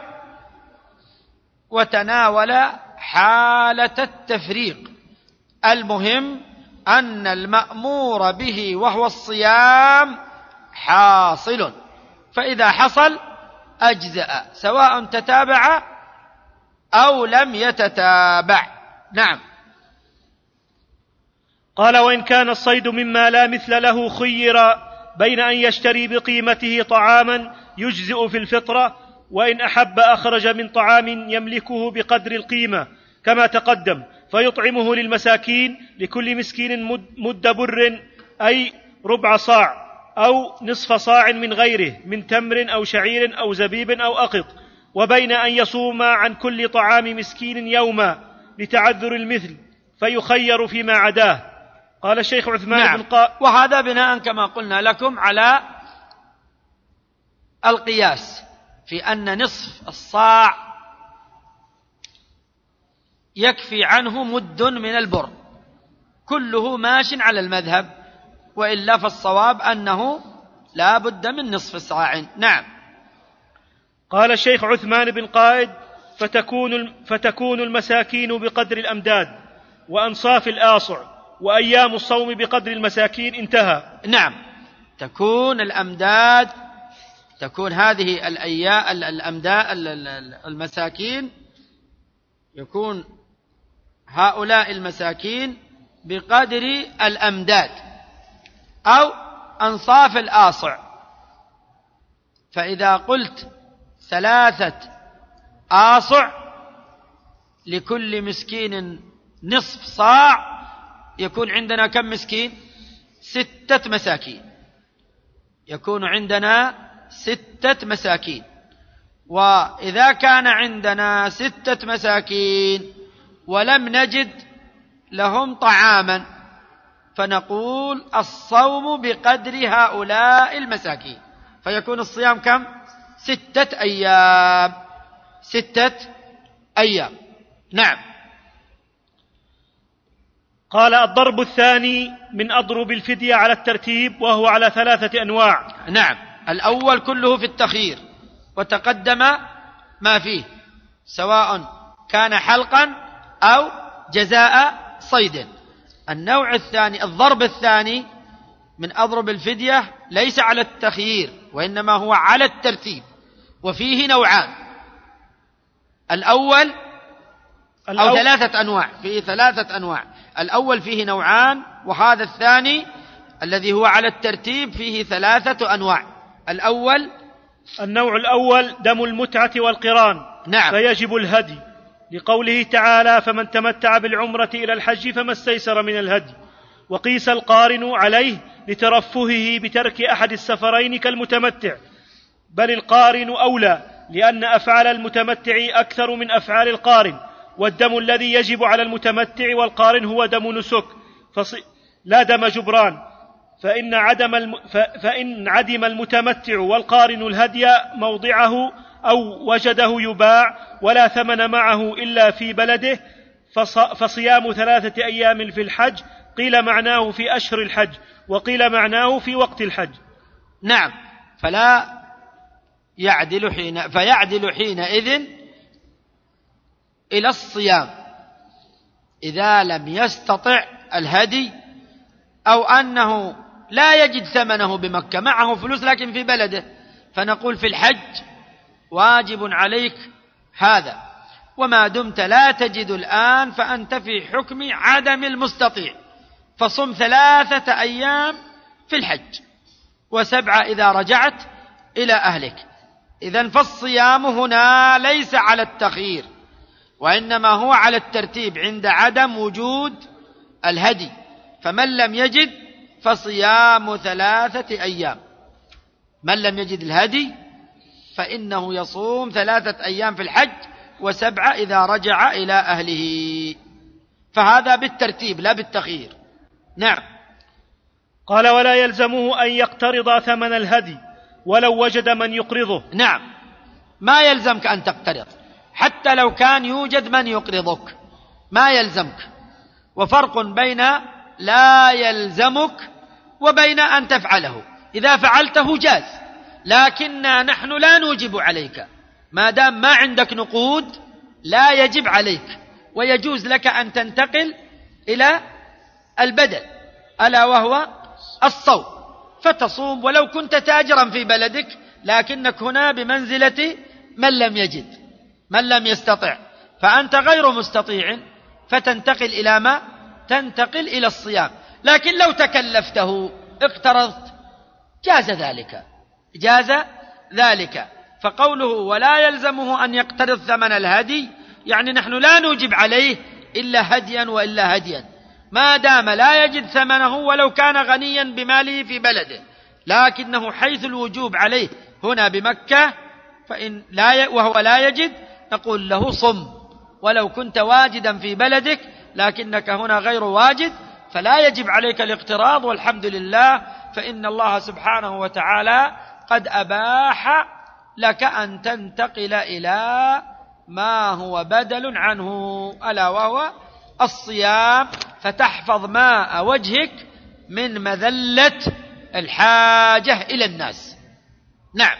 وتناول حالة التفريق. المهم أن المأمور به وهو الصيام حاصل، فإذا حصل أجزأ سواء تتابع أو لم يتتابع. نعم. قال: وإن كان الصيد مما لا مثل له خير بين أن يشتري بقيمته طعاما يجزئ في الفطرة، وإن أحب أخرج من طعام يملكه بقدر القيمة كما تقدم فيطعمه للمساكين لكل مسكين مد بر أي ربع صاع أو نصف صاع من غيره من تمر أو شعير أو زبيب أو أقط، وبين أن يصوم عن كل طعام مسكين يوما لتعذر المثل فيخير فيما عداه. قال الشيخ عثمان نعم. بن قا... وهذا بناء كما قلنا لكم على القياس في أن نصف الصاع يكفي عنه مد من البر، كله ماش على المذهب، وإلا فالصواب أنه لا بد من نصف صاع. نعم. قال الشيخ عثمان بن قائد: فتكون, فتكون المساكين بقدر الأمداد وأنصاف الآصع، وأيام الصوم بقدر المساكين. انتهى. نعم. تكون الأمداد، تكون هذه الأيام الأمداد المساكين، يكون هؤلاء المساكين بقدر الأمداد أو أنصاف الآصع. فإذا قلت ثلاثة آصع لكل مسكين نصف صاع، يكون عندنا كم مسكين؟ ستة مساكين، يكون عندنا ستة مساكين. وإذا كان عندنا ستة مساكين ولم نجد لهم طعاما فنقول الصوم بقدر هؤلاء المساكين، فيكون الصيام كم؟ ستة أيام. ستة أيام. نعم. قال: الضرب الثاني من أضرب الفدية على الترتيب، وهو على ثلاثة أنواع. نعم. الأول كله في التخيير وتقدم ما فيه، سواء كان حلقا أو جزاء صيد. النوع الثاني الضرب الثاني من أضرب الفدية ليس على التخيير، وإنما هو على الترتيب، وفيه نوعان. الأول أو ثلاثة أنواع، فيه ثلاثة أنواع. الأول فيه نوعان، وهذا الثاني الذي هو على الترتيب فيه ثلاثة أنواع. الأول النوع الأول دم المتعة والقران. نعم. فيجب الهدي لقوله تعالى: فمن تمتع بالعمرة إلى الحج فما استيسر من الهدي. وقيس القارن عليه لترفهه بترك أحد السفرين كالمتمتع، بل القارن أولى، لأن أفعال المتمتع أكثر من أفعال القارن، والدم الذي يجب على المتمتع والقارن هو دم نسك فص... لا دم جبران. فإن عدم, الم... ف... فإن عدم المتمتع والقارن الهدي موضعه أو وجده يباع ولا ثمن معه إلا في بلده فص... فصيام ثلاثة أيام في الحج قيل معناه في أشهر الحج، وقيل معناه في وقت الحج. نعم. فلا يعدل حين فيعدل حينئذ إلى الصيام إذا لم يستطع الهدي، أو أنه لا يجد ثمنه بمكة، معه فلوس لكن في بلده، فنقول في الحج واجب عليك هذا، وما دمت لا تجد الآن فأنت في حكم عدم المستطيع، فصم ثلاثة أيام في الحج وسبعة إذا رجعت إلى أهلك. إذن فالصيام هنا ليس على التخيير، وإنما هو على الترتيب عند عدم وجود الهدي، فمن لم يجد فصيام ثلاثة أيام، من لم يجد الهدي فإنه يصوم ثلاثة أيام في الحج وسبعة إذا رجع إلى أهله، فهذا بالترتيب لا بالتخيير. نعم. قال ولا يلزمه أن يقترض ثمن الهدي ولو وجد من يقرضه. نعم، ما يلزمك أن تقترض حتى لو كان يوجد من يقرضك، ما يلزمك. وفرق بين لا يلزمك وبين أن تفعله، إذا فعلته جاز، لكننا نحن لا نوجب عليك، ما دام ما عندك نقود لا يجب عليك، ويجوز لك أن تنتقل إلى البدل ألا وهو الصوم، فتصوم ولو كنت تاجرا في بلدك، لكنك هنا بمنزلة من لم يجد، من لم يستطع، فأنت غير مستطيع، فتنتقل إلى ما؟ تنتقل إلى الصيام. لكن لو تكلفته اقترضت جاز ذلك، جاز ذلك. فقوله ولا يلزمه أن يقترض ثمن الهدي، يعني نحن لا نوجب عليه إلا هديا وإلا هديا، ما دام لا يجد ثمنه ولو كان غنيا بماله في بلده، لكنه حيث الوجوب عليه هنا بمكة فإن لا ي... وهو لا يجد، نقول له صم ولو كنت واجدا في بلدك، لكنك هنا غير واجد، فلا يجب عليك الاقتراض، والحمد لله، فإن الله سبحانه وتعالى قد أباح لك أن تنتقل إلى ما هو بدل عنه ألا وهو الصيام، فتحفظ ماء وجهك من مذلة الحاجة إلى الناس. نعم.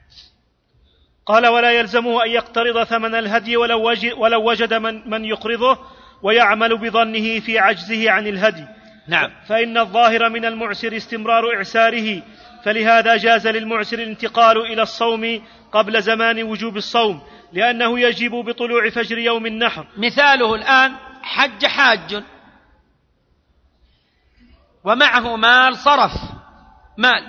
قال ولا يلزمه أن يقترض ثمن الهدي ولو وجد, ولو وجد من, من يقرضه ويعمل بظنه في عجزه عن الهدي. نعم. فإن الظاهر من المعسر استمرار إعساره، فلهذا جاز للمعسر الانتقال إلى الصوم قبل زمان وجوب الصوم، لأنه يجب بطلوع فجر يوم النحر. مثاله الآن حج حاج ومعه مال، صرف مال،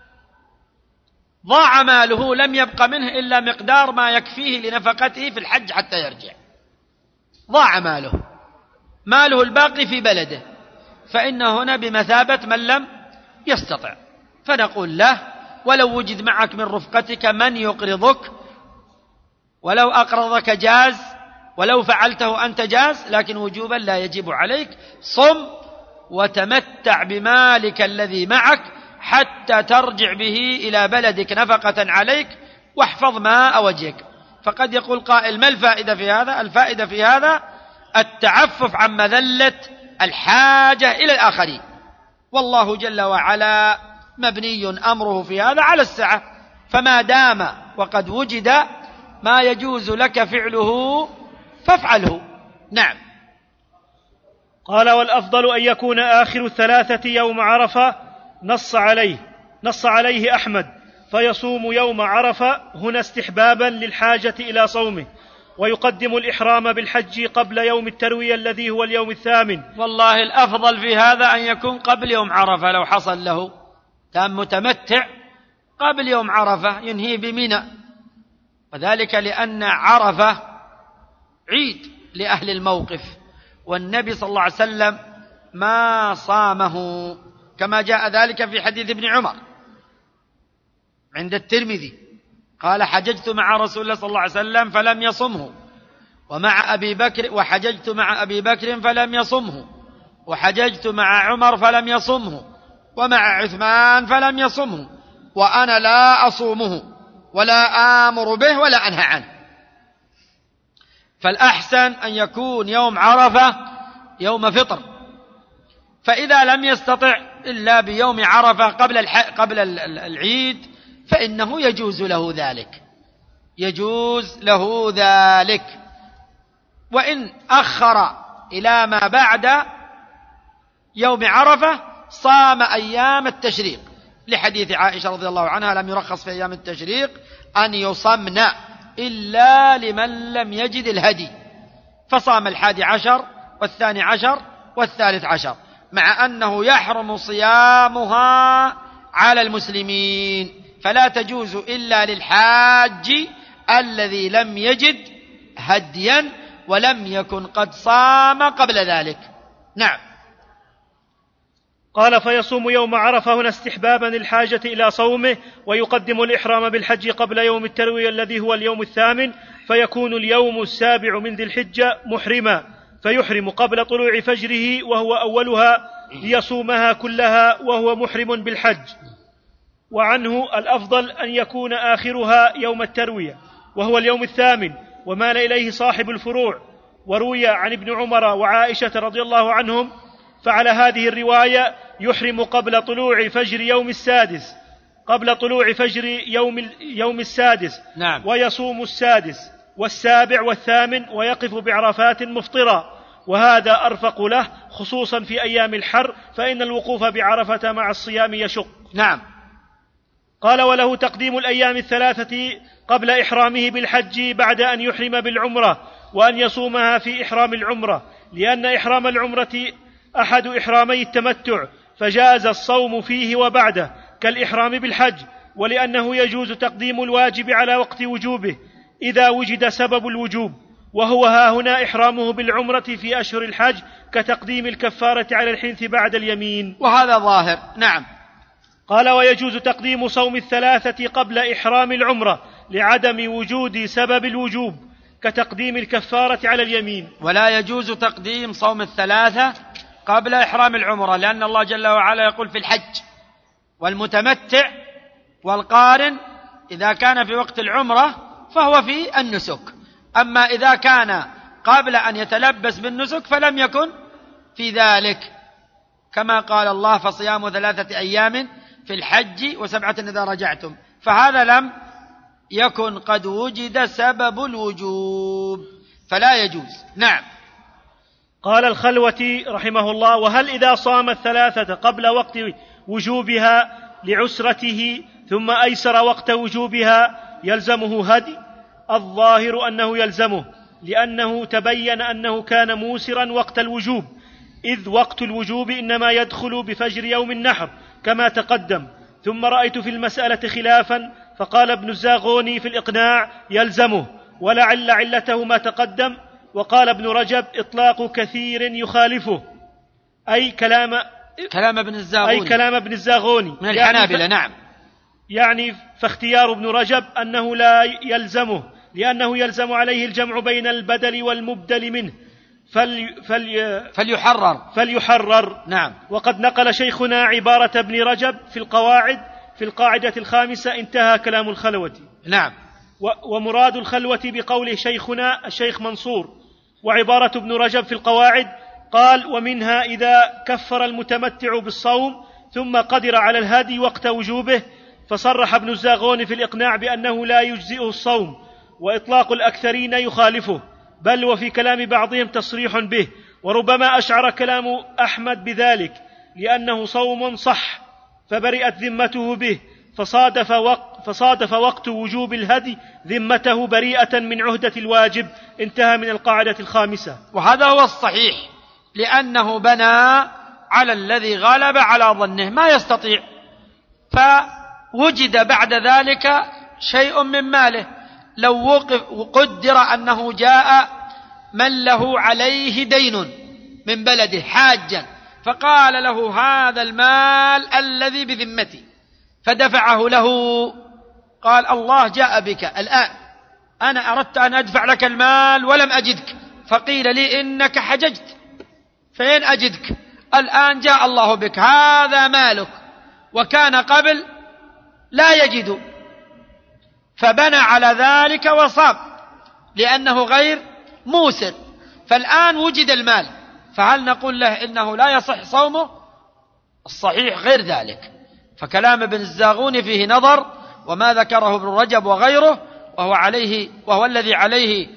ضاع ماله، لم يبق منه إلا مقدار ما يكفيه لنفقته في الحج حتى يرجع، ضاع ماله، ماله الباقي في بلده، فإنه هنا بمثابة من لم يستطع، فنقول له ولو وجد معك من رفقتك من يقرضك، ولو أقرضك جاز، ولو فعلته أنت جاز، لكن وجوبا لا يجب عليك، صم وتمتع بمالك الذي معك حتى ترجع به إلى بلدك نفقة عليك، واحفظ ماء وجهك. فقد يقول قائل ما الفائدة في هذا؟ الفائدة في هذا التعفف عن مذلة الحاجة إلى الآخرين، والله جل وعلا مبني أمره في هذا على السعة، فما دام وقد وجد ما يجوز لك فعله فافعله. نعم. قال والأفضل أن يكون آخر الثلاثة يوم عرفة، نص عليه نص عليه أحمد، فيصوم يوم عرفة هنا استحبابا للحاجة إلى صومه، ويقدم الإحرام بالحج قبل يوم التروية الذي هو اليوم الثامن. والله الأفضل في هذا أن يكون قبل يوم عرفة، لو حصل له كان متمتع قبل يوم عرفة ينهي بمنى، وذلك لأن عرفة عيد لأهل الموقف، والنبي صلى الله عليه وسلم ما صامه، كما جاء ذلك في حديث ابن عمر عند الترمذي قال حججت مع رسول الله صلى الله عليه وسلم فلم يصمه، ومع أبي بكر وحججت مع أبي بكر فلم يصمه، وحججت مع عمر فلم يصمه، ومع عثمان فلم يصمه، وأنا لا أصومه ولا آمر به ولا أنهى عنه. فالأحسن أن يكون يوم عرفة يوم فطر، فإذا لم يستطع إلا بيوم عرفة قبل الح... قبل العيد فإنه يجوز له ذلك، يجوز له ذلك. وإن أخر إلى ما بعد يوم عرفة صام أيام التشريق، لحديث عائشة رضي الله عنها: لم يرخص في أيام التشريق أن يصمن إلا لمن لم يجد الهدي، فصام الحادي عشر والثاني عشر والثالث عشر، مع أنه يحرم صيامها على المسلمين، فلا تجوز إلا للحاج الذي لم يجد هديا ولم يكن قد صام قبل ذلك. نعم. قال: فيصوم يوم عرفة هنا استحبابا للحاجة إلى صومه، ويقدم الإحرام بالحج قبل يوم التروية الذي هو اليوم الثامن، فيكون اليوم السابع من ذي الحجة محرما، فيحرم قبل طلوع فجره وهو أولها ليصومها كلها وهو محرم بالحج. وعنه الأفضل أن يكون آخرها يوم التروية وهو اليوم الثامن، ومال إليه صاحب الفروع. وروي عن ابن عمر وعائشة رضي الله عنهم، فعلى هذه الرواية يحرم قبل طلوع فجر يوم السادس قبل طلوع فجر يوم, يوم السادس نعم. ويصوم السادس والسابع والثامن ويقف بعرفات مفطرا، وهذا أرفق له خصوصا في أيام الحر، فإن الوقوف بعرفة مع الصيام يشق. نعم. قال: وله تقديم الأيام الثلاثة قبل إحرامه بالحج بعد أن يحرم بالعمرة، وأن يصومها في إحرام العمرة، لأن إحرام العمرة أحد إحرامي التمتع، فجاز الصوم فيه وبعده كالإحرام بالحج، ولأنه يجوز تقديم الواجب على وقت وجوبه إذا وجد سبب الوجوب، وهو ها هنا إحرامه بالعمرة في أشهر الحج كتقديم الكفارة على الحنث بعد اليمين، وهذا ظاهر. نعم. قال: ويجوز تقديم صوم الثلاثة قبل إحرام العمرة لعدم وجود سبب الوجوب كتقديم الكفارة على اليمين. ولا يجوز تقديم صوم الثلاثة قبل إحرام العمرة، لأن الله جل وعلا يقول في الحج: والمتمتع والقارن إذا كان في وقت العمرة فهو في النسك، أما إذا كان قبل أن يتلبس بالنسك فلم يكن في ذلك، كما قال الله: فصيام ثلاثة أيام في الحج وسبعة إذا رجعتم، فهذا لم يكن قد وجد سبب الوجوب فلا يجوز. نعم. قال الخلوتي رحمه الله: وهل إذا صام الثلاثة قبل وقت وجوبها لعسرته ثم أيسر وقت وجوبها يلزمه هدي؟ الظاهر أنه يلزمه، لأنه تبين أنه كان موسرا وقت الوجوب، إذ وقت الوجوب إنما يدخل بفجر يوم النحر كما تقدم. ثم رأيت في المسألة خلافا، فقال ابن الزاغوني في الإقناع: يلزمه، ولعل علته ما تقدم. وقال ابن رجب: إطلاق كثير يخالفه، أي كلام كلام ابن الزاغوني أي كلام ابن الزاغوني من الحنابلة. يعني ف... نعم. يعني فاختيار ابن رجب أنه لا يلزمه، لأنه يلزم عليه الجمع بين البدل والمبدل منه، فلي فلي فليحرر فليحرر نعم. وقد نقل شيخنا عبارة ابن رجب في القواعد في القاعدة الخامسة. انتهى كلام الخلوة. نعم. ومراد الخلوة بقوله شيخنا الشيخ منصور. وعبارة ابن رجب في القواعد قال: ومنها إذا كفر المتمتع بالصوم ثم قدر على الهدي وقت وجوبه. فصرح ابن الزاغون في الإقناع بأنه لا يجزئه الصوم، وإطلاق الأكثرين يخالفه، بل وفي كلام بعضهم تصريح به، وربما أشعر كلام أحمد بذلك لأنه صوم صح فبرئت ذمته به، فصادف وقت, فصادف وقت وجوب الهدي ذمته بريئة من عهدة الواجب. انتهى من القاعدة الخامسة. وهذا هو الصحيح، لأنه بنى على الذي غلب على ظنه ما يستطيع، فوجد بعد ذلك شيء من ماله. لو وقف قدر أنه جاء من له عليه دين من بلده حاجا، فقال له: هذا المال الذي بذمتي، فدفعه له، قال: الله جاء بك الآن، أنا أردت أن أدفع لك المال ولم أجدك، فقيل لي إنك حججت، فين أجدك؟ الآن جاء الله بك، هذا مالك، وكان قبل لا يجد، فبنى على ذلك وصام لأنه غير موسر، فالآن وجد المال، فهل نقول له إنه لا يصح صومه؟ الصحيح غير ذلك. فكلام ابن الزاغون فيه نظر، وما ذكره ابن رجب وغيره وهو عليه وهو الذي عليه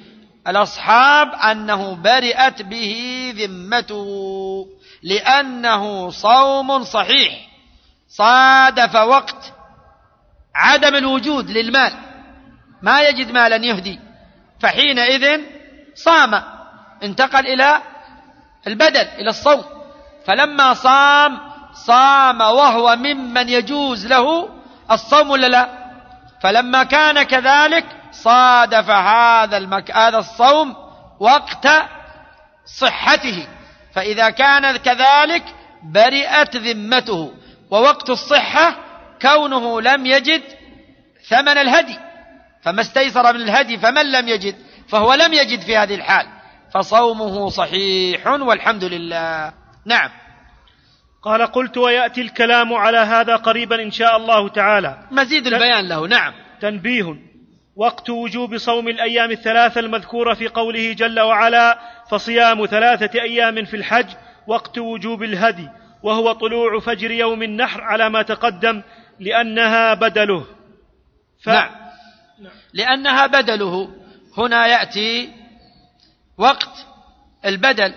الأصحاب أنه برئت به ذمته، لأنه صوم صحيح صادف وقت عدم الوجود للمال، ما يجد مالا يهدي، فحينئذ صام، انتقل إلى البدل، إلى الصوم، فلما صام صام وهو ممن يجوز له الصوم ولا لا؟ فلما كان كذلك صادف هذا المك... هذا الصوم وقت صحته، فإذا كان كذلك برئت ذمته. ووقت الصحة كونه لم يجد ثمن الهدي، فما استيسر من الهدي، فمن لم يجد فهو لم يجد في هذه الحال، فصومه صحيح والحمد لله. نعم. قال: قلت ويأتي الكلام على هذا قريبا إن شاء الله تعالى. مزيد البيان له. نعم. تنبيه: وقت وجوب صوم الأيام الثلاثة المذكورة في قوله جل وعلا: فصيام ثلاثة أيام في الحج، وقت وجوب الهدي، وهو طلوع فجر يوم النحر على ما تقدم، لأنها بدله. ف... نعم. لأنها بدله. هنا يأتي وقت البدل،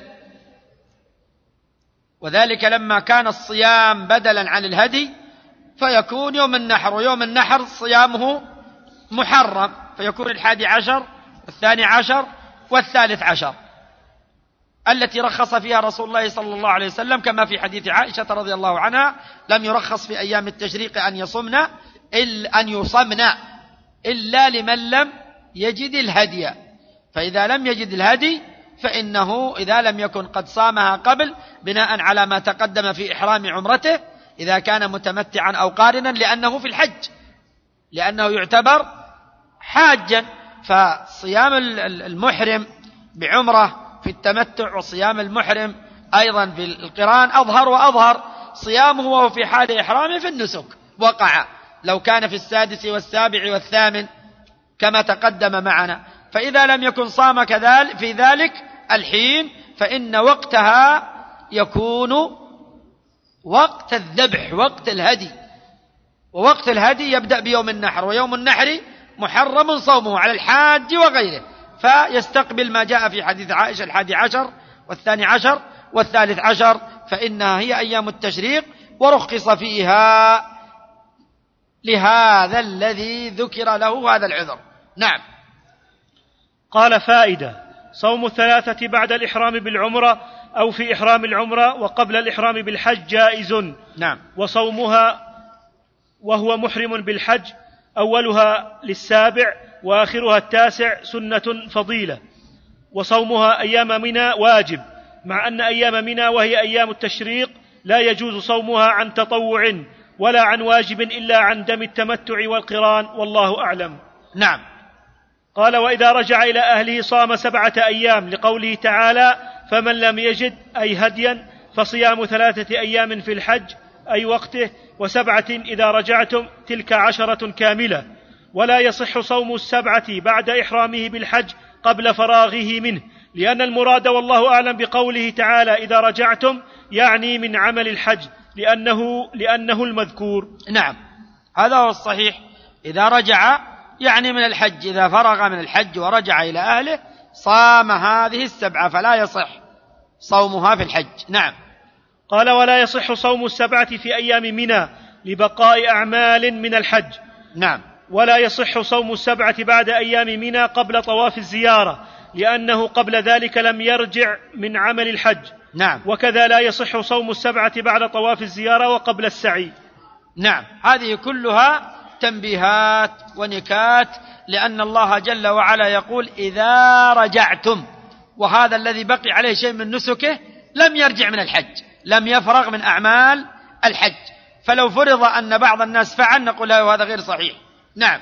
وذلك لما كان الصيام بدلا عن الهدي فيكون يوم النحر، ويوم النحر صيامه محرم، فيكون الحادي عشر والثاني عشر والثالث عشر التي رخص فيها رسول الله صلى الله عليه وسلم، كما في حديث عائشة رضي الله عنها: لم يرخص في أيام التشريق أن يصمنا إلا أن يصمنا إلا لمن لم يجد الهدي، فإذا لم يجد الهدي فإنه إذا لم يكن قد صامها قبل بناء على ما تقدم في إحرام عمرته، إذا كان متمتعا أو قارنا، لأنه في الحج، لأنه يعتبر حاجا، فصيام المحرم بعمرة في التمتع وصيام المحرم أيضا في القران أظهر وأظهر. صيامه وهو في حال إحرامه في النسك وقع، لو كان في السادس والسابع والثامن كما تقدم معنا، فإذا لم يكن صام كذلك في ذلك الحين فإن وقتها يكون وقت الذبح، وقت الهدي، ووقت الهدي يبدأ بيوم النحر، ويوم النحر محرم صومه على الحاج وغيره، فيستقبل ما جاء في حديث عائشة: الحادي عشر والثاني عشر والثالث عشر، فإنها هي أيام التشريق، ورخص فيها لهذا الذي ذكر له هذا العذر. نعم. قال: فائدة: صوم الثلاثة بعد الإحرام بالعمرة أو في إحرام العمرة وقبل الإحرام بالحج جائز. نعم. وصومها وهو محرم بالحج أولها للسابع وآخرها التاسع سنة فضيلة، وصومها أيام منى واجب، مع أن أيام منى وهي أيام التشريق لا يجوز صومها عن تطوع ولا عن واجب إلا عن دم التمتع والقران، والله أعلم. نعم. قال: وإذا رجع إلى أهله صام سبعة أيام، لقوله تعالى: فمن لم يجد أي هديا فصيام ثلاثة أيام في الحج أي وقته، وسبعة إذا رجعتم، تلك عشرة كاملة. ولا يصح صوم السبعة بعد إحرامه بالحج قبل فراغه منه، لأن المراد والله أعلم بقوله تعالى: إذا رجعتم، يعني من عمل الحج، لأنه, لأنه المذكور. نعم، هذا هو الصحيح، إذا رجع يعني من الحج، إذا فرغ من الحج ورجع إلى أهله صام هذه السبعة، فلا يصح صومها في الحج. نعم. قال: ولا يصح صوم السبعة في أيام منى لبقاء أعمال من الحج. نعم. ولا يصح صوم السبعة بعد أيام منى قبل طواف الزيارة، لأنه قبل ذلك لم يرجع من عمل الحج. نعم. وكذا لا يصح صوم السبعة بعد طواف الزيارة وقبل السعي. نعم. هذه كلها تنبيهات ونكات، لأن الله جل وعلا يقول: إذا رجعتم، وهذا الذي بقي عليه شيء من نسكه لم يرجع من الحج، لم يفرغ من أعمال الحج، فلو فرض أن بعض الناس فعل نقول له هذا غير صحيح. نعم.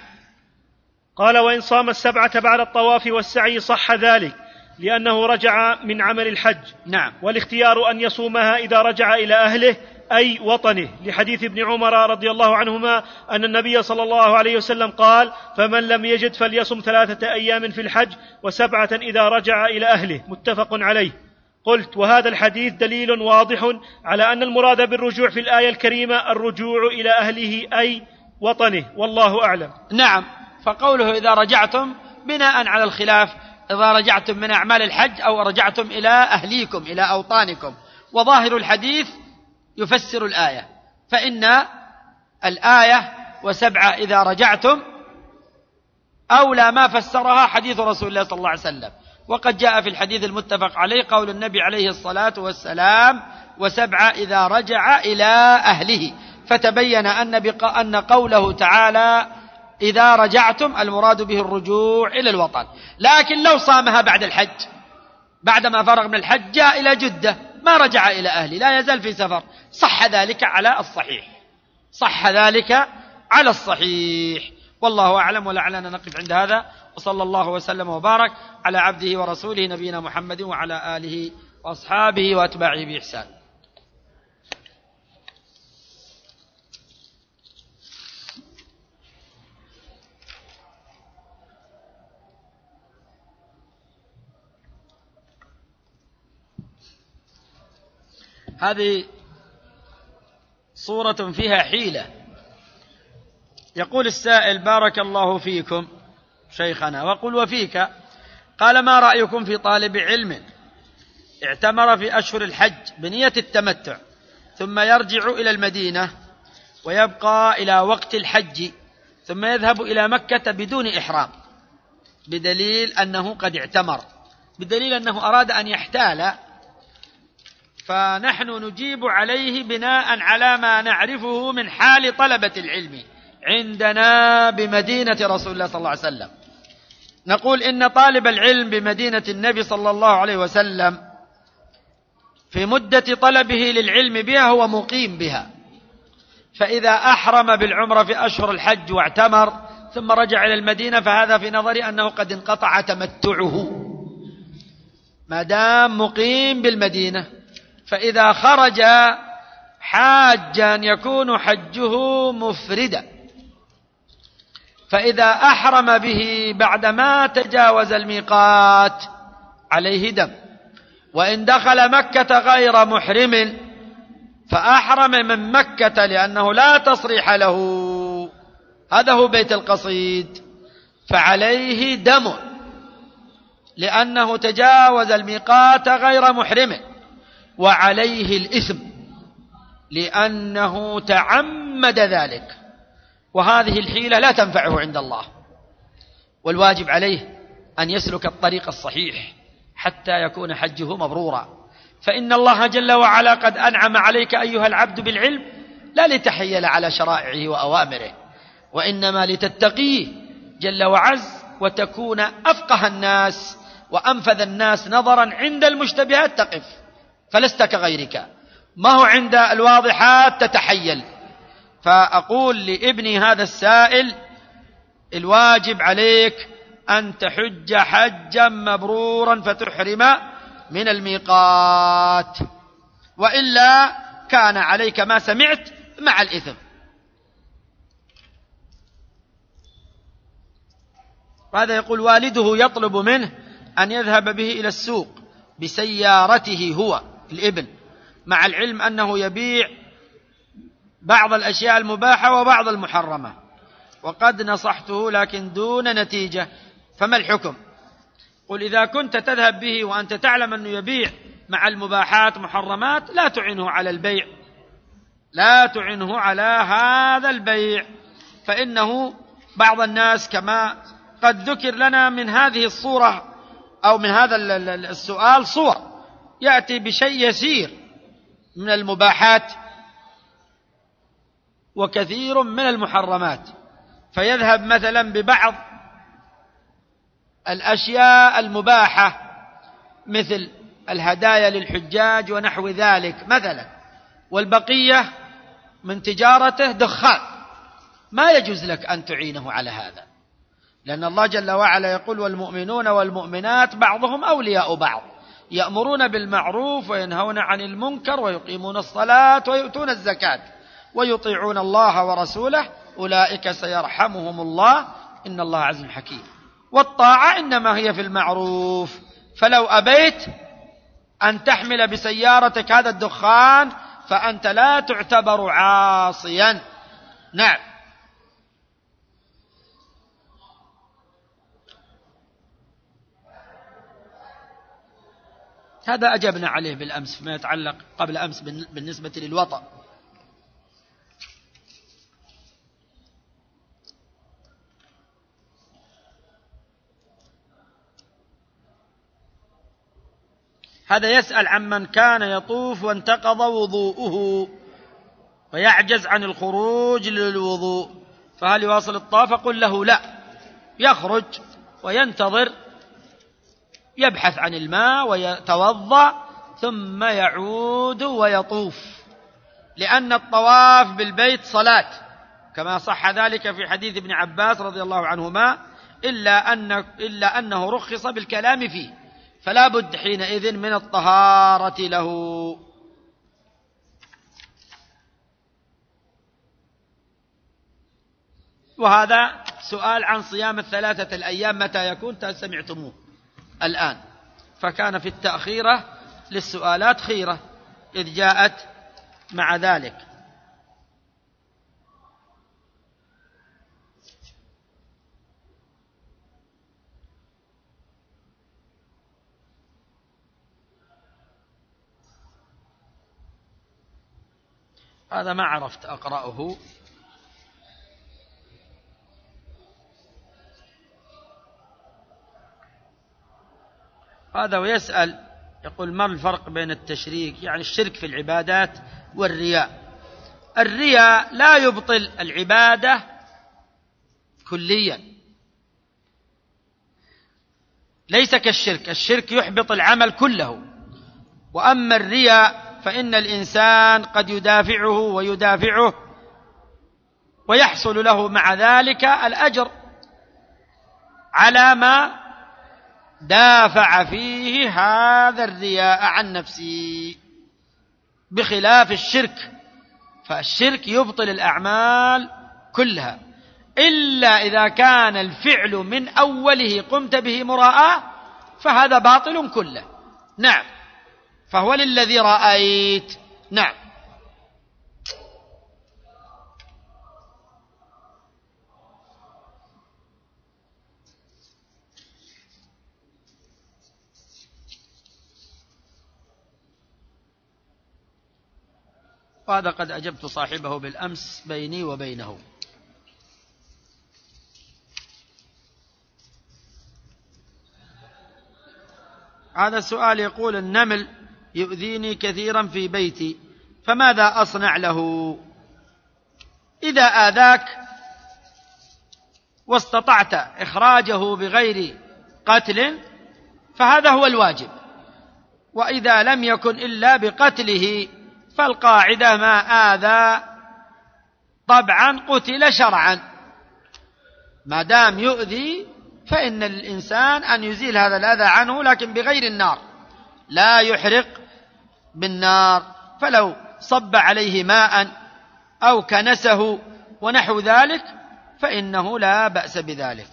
قال: وإن صام السبعة بعد الطواف والسعي صح ذلك، لأنه رجع من عمل الحج. نعم. والاختيار أن يصومها إذا رجع إلى أهله أي وطنه، لحديث ابن عمر رضي الله عنهما أن النبي صلى الله عليه وسلم قال: فمن لم يجد فليصم ثلاثة أيام في الحج وسبعة إذا رجع إلى أهله، متفق عليه. قلت: وهذا الحديث دليل واضح على أن المراد بالرجوع في الآية الكريمة الرجوع إلى أهله أي وطنه، والله أعلم. نعم. فقوله إذا رجعتم بناء على الخلاف إذا رجعتم من أعمال الحج أو رجعتم إلى أهليكم إلى أوطانكم. وظاهر الحديث يفسر الآية، فإن الآية وسبعة إذا رجعتم أولى ما فسرها حديث رسول الله صلى الله عليه وسلم. وقد جاء في الحديث المتفق عليه قول النبي عليه الصلاة والسلام وسبعة إذا رجع إلى أهله، فتبين أن, بق... أن قوله تعالى إذا رجعتم المراد به الرجوع إلى الوطن. لكن لو صامها بعد الحج، بعدما فرغ من الحج جاء إلى جدة ما رجع إلى أهله، لا يزال في سفر، صح ذلك على الصحيح، صح ذلك على الصحيح. والله أعلم. ولعلنا نقف عند هذا، وصلى الله وسلم وبارك على عبده ورسوله نبينا محمد وعلى آله وأصحابه وأتباعه بإحسان. هذه صورة فيها حيلة. يقول السائل بارك الله فيكم شيخنا وقل وفيك، قال ما رأيكم في طالب علم اعتمر في أشهر الحج بنية التمتع ثم يرجع إلى المدينة ويبقى إلى وقت الحج ثم يذهب إلى مكة بدون إحرام، بدليل أنه قد اعتمر، بدليل أنه أراد أن يحتال، فنحن نجيب عليه بناء على ما نعرفه من حال طلبة العلم عندنا بمدينة رسول الله صلى الله عليه وسلم. نقول إن طالب العلم بمدينة النبي صلى الله عليه وسلم في مدة طلبه للعلم بها هو مقيم بها، فإذا أحرم بالعمرة في أشهر الحج واعتمر ثم رجع إلى المدينة فهذا في نظري أنه قد انقطع تمتعه ما دام مقيم بالمدينة. فإذا خرج حاجا يكون حجه مفردا، فإذا أحرم به بعدما تجاوز الميقات عليه دم. وإن دخل مكة غير محرم فأحرم من مكة لأنه لا تصريح له، هذا هو بيت القصيد، فعليه دم لأنه تجاوز الميقات غير محرم، وعليه الإثم لأنه تعمد ذلك، وهذه الحيلة لا تنفعه عند الله. والواجب عليه أن يسلك الطريق الصحيح حتى يكون حجه مبرورا، فإن الله جل وعلا قد أنعم عليك أيها العبد بالعلم لا لتحيل على شرائعه وأوامره، وإنما لتتقيه جل وعز وتكون أفقه الناس وأنفذ الناس نظرا عند المشتبهات تقف، فلست كغيرك، ما هو عند الواضحات تتحيل. فأقول لابني هذا السائل الواجب عليك أن تحج حجا مبرورا فتحرم من الميقات، وإلا كان عليك ما سمعت مع الإثم. هذا يقول والده يطلب منه أن يذهب به إلى السوق بسيارته هو الابن، مع العلم أنه يبيع بعض الأشياء المباحة وبعض المحرمة، وقد نصحته لكن دون نتيجة، فما الحكم؟ قل إذا كنت تذهب به وأنت تعلم أنه يبيع مع المباحات محرمات لا تعنه على البيع، لا تعنه على هذا البيع، فإنه بعض الناس كما قد ذكر لنا من هذه الصورة أو من هذا السؤال صور، يأتي بشيء يسير من المباحات وكثير من المحرمات، فيذهب مثلا ببعض الأشياء المباحة مثل الهدايا للحجاج ونحو ذلك مثلا، والبقية من تجارته دخان، ما يجوز لك أن تعينه على هذا، لأن الله جل وعلا يقول والمؤمنون والمؤمنات بعضهم أولياء بعض يأمرون بالمعروف وينهون عن المنكر ويقيمون الصلاة ويؤتون الزكاة ويطيعون الله ورسوله أولئك سيرحمهم الله إن الله عزيز حكيم. والطاعة إنما هي في المعروف، فلو أبيت أن تحمل بسيارتك هذا الدخان فأنت لا تعتبر عاصيا. نعم. هذا أجبنا عليه بالأمس فيما يتعلق قبل أمس بالنسبة للوطأ. هذا يسأل عمن كان يطوف وانتقض وضوءه ويعجز عن الخروج للوضوء فهل يواصل الطواف؟ قل له لا، يخرج وينتظر، يبحث عن الماء ويتوضأ ثم يعود ويطوف، لأن الطواف بالبيت صلاة كما صح ذلك في حديث ابن عباس رضي الله عنهما، إلا, أن إلا أنه رخص بالكلام فيه، فلا بد حينئذ من الطهارة له. وهذا سؤال عن صيام الثلاثة الأيام متى يكون، سمعتموه الآن، فكان في التأخيرة للسؤالات خيرة إذ جاءت مع ذلك. هذا ما عرفت أقرأه. هذا ويسأل يقول ما الفرق بين التشريك يعني الشرك في العبادات والرياء؟ الرياء لا يبطل العبادة كليا، ليس كالشرك، الشرك يحبط العمل كله، وأما الرياء فإن الإنسان قد يدافعه ويدافعه ويحصل له مع ذلك الأجر على ما دافع فيه هذا الرياء عن نفسه، بخلاف الشرك، فالشرك يبطل الأعمال كلها إلا إذا كان الفعل من أوله قمت به مراءة فهذا باطل كله. نعم، فهو للذي رأيت. نعم. وهذا قد أجبت صاحبه بالأمس بيني وبينه. هذا السؤال يقول النمل يؤذيني كثيرا في بيتي فماذا أصنع له؟ إذا آذاك واستطعت إخراجه بغير قتل فهذا هو الواجب، وإذا لم يكن إلا بقتله فالقاعدة ما آذى طبعا قتل شرعا، ما دام يؤذي فإن الإنسان أن يزيل هذا الأذى عنه لكن بغير النار، لا يحرق بالنار، فلو صب عليه ماء أو كنسه ونحو ذلك فإنه لا بأس بذلك.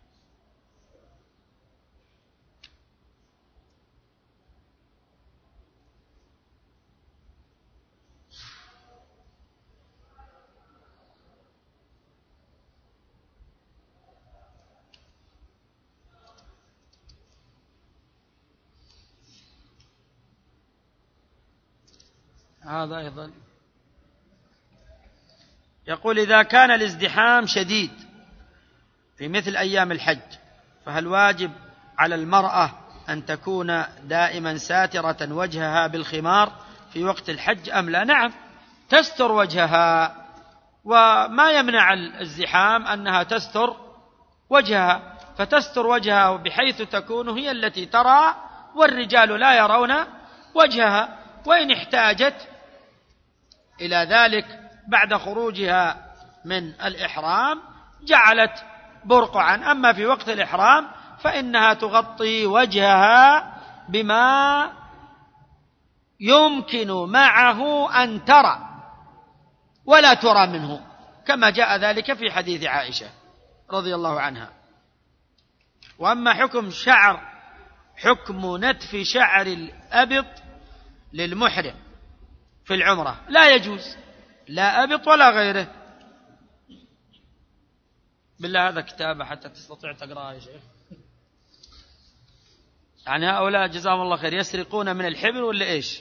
هذا أيضا يقول إذا كان الازدحام شديد في مثل أيام الحج فهل واجب على المرأة أن تكون دائما ساترة وجهها بالخمار في وقت الحج أم لا؟ نعم، تستر وجهها، وما يمنع الازدحام أنها تستر وجهها، فتستر وجهها بحيث تكون هي التي ترى والرجال لا يرون وجهها، وإن احتاجت إلى ذلك بعد خروجها من الإحرام جعلت برقعا، أما في وقت الإحرام فإنها تغطي وجهها بما يمكن معه أن ترى ولا ترى منه، كما جاء ذلك في حديث عائشة رضي الله عنها. وأما حكم شعر حكم نتف شعر الأبط للمحرم في العمرة لا يجوز، لا أبط ولا غيره. بالله هذا كتابة حتى تستطيع تقرأها يا شيخ. يعني هؤلاء جزاهم الله خير يسرقون من الحبر ولا إيش؟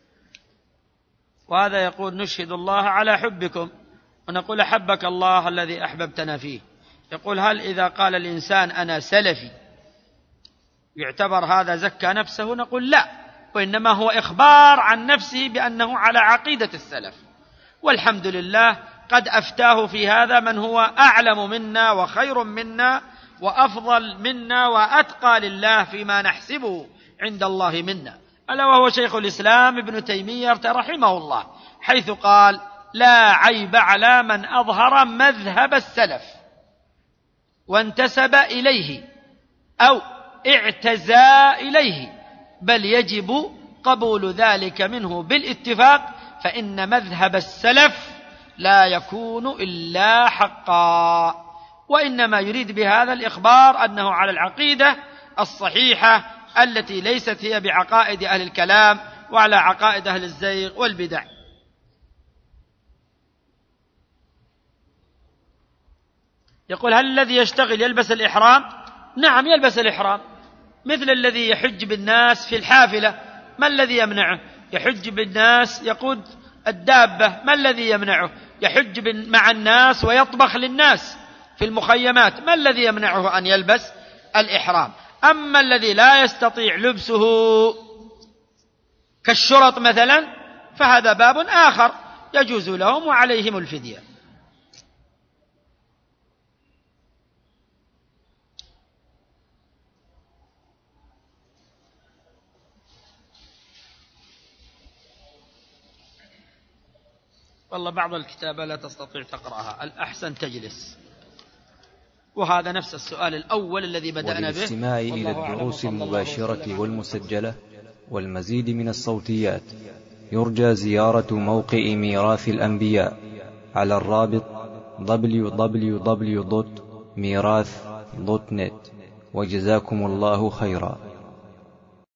وهذا يقول نشهد الله على حبكم، ونقول أحبك الله الذي أحببتنا فيه. يقول هل إذا قال الإنسان أنا سلفي يعتبر هذا زكى نفسه؟ نقول لا، وإنما هو إخبار عن نفسه بأنه على عقيدة السلف، والحمد لله قد أفتاه في هذا من هو أعلم منا وخير منا وأفضل منا وأتقى لله فيما نحسبه عند الله منا، ألا وهو شيخ الإسلام ابن تيمية رحمه الله، حيث قال لا عيب على من أظهر مذهب السلف وانتسب إليه أو اعتزى إليه، بل يجب قبول ذلك منه بالاتفاق، فإن مذهب السلف لا يكون إلا حقا، وإنما يريد بهذا الإخبار أنه على العقيدة الصحيحة التي ليست هي بعقائد أهل الكلام وعلى عقائد أهل الزيغ والبدع. يقول هل الذي يشتغل يلبس الإحرام؟ نعم يلبس الإحرام، مثل الذي يحج بالناس في الحافلة، ما الذي يمنعه؟ يحج بالناس يقود الدابة، ما الذي يمنعه؟ يحج مع الناس ويطبخ للناس في المخيمات، ما الذي يمنعه أن يلبس الإحرام؟ أما الذي لا يستطيع لبسه كالشرط مثلا فهذا باب آخر يجوز لهم وعليهم الفدية. والله بعض الكتابة لا تستطيع تقرأها، الأحسن تجلس. وهذا نفس السؤال الأول الذي بدأنا به. وللاستماع إلى الدروس المباشرة والمسجلة والمزيد من الصوتيات يرجى زيارة موقع ميراث الأنبياء على الرابط دبليو دبليو دبليو دوت ميراث دوت نت. وجزاكم الله خيرا.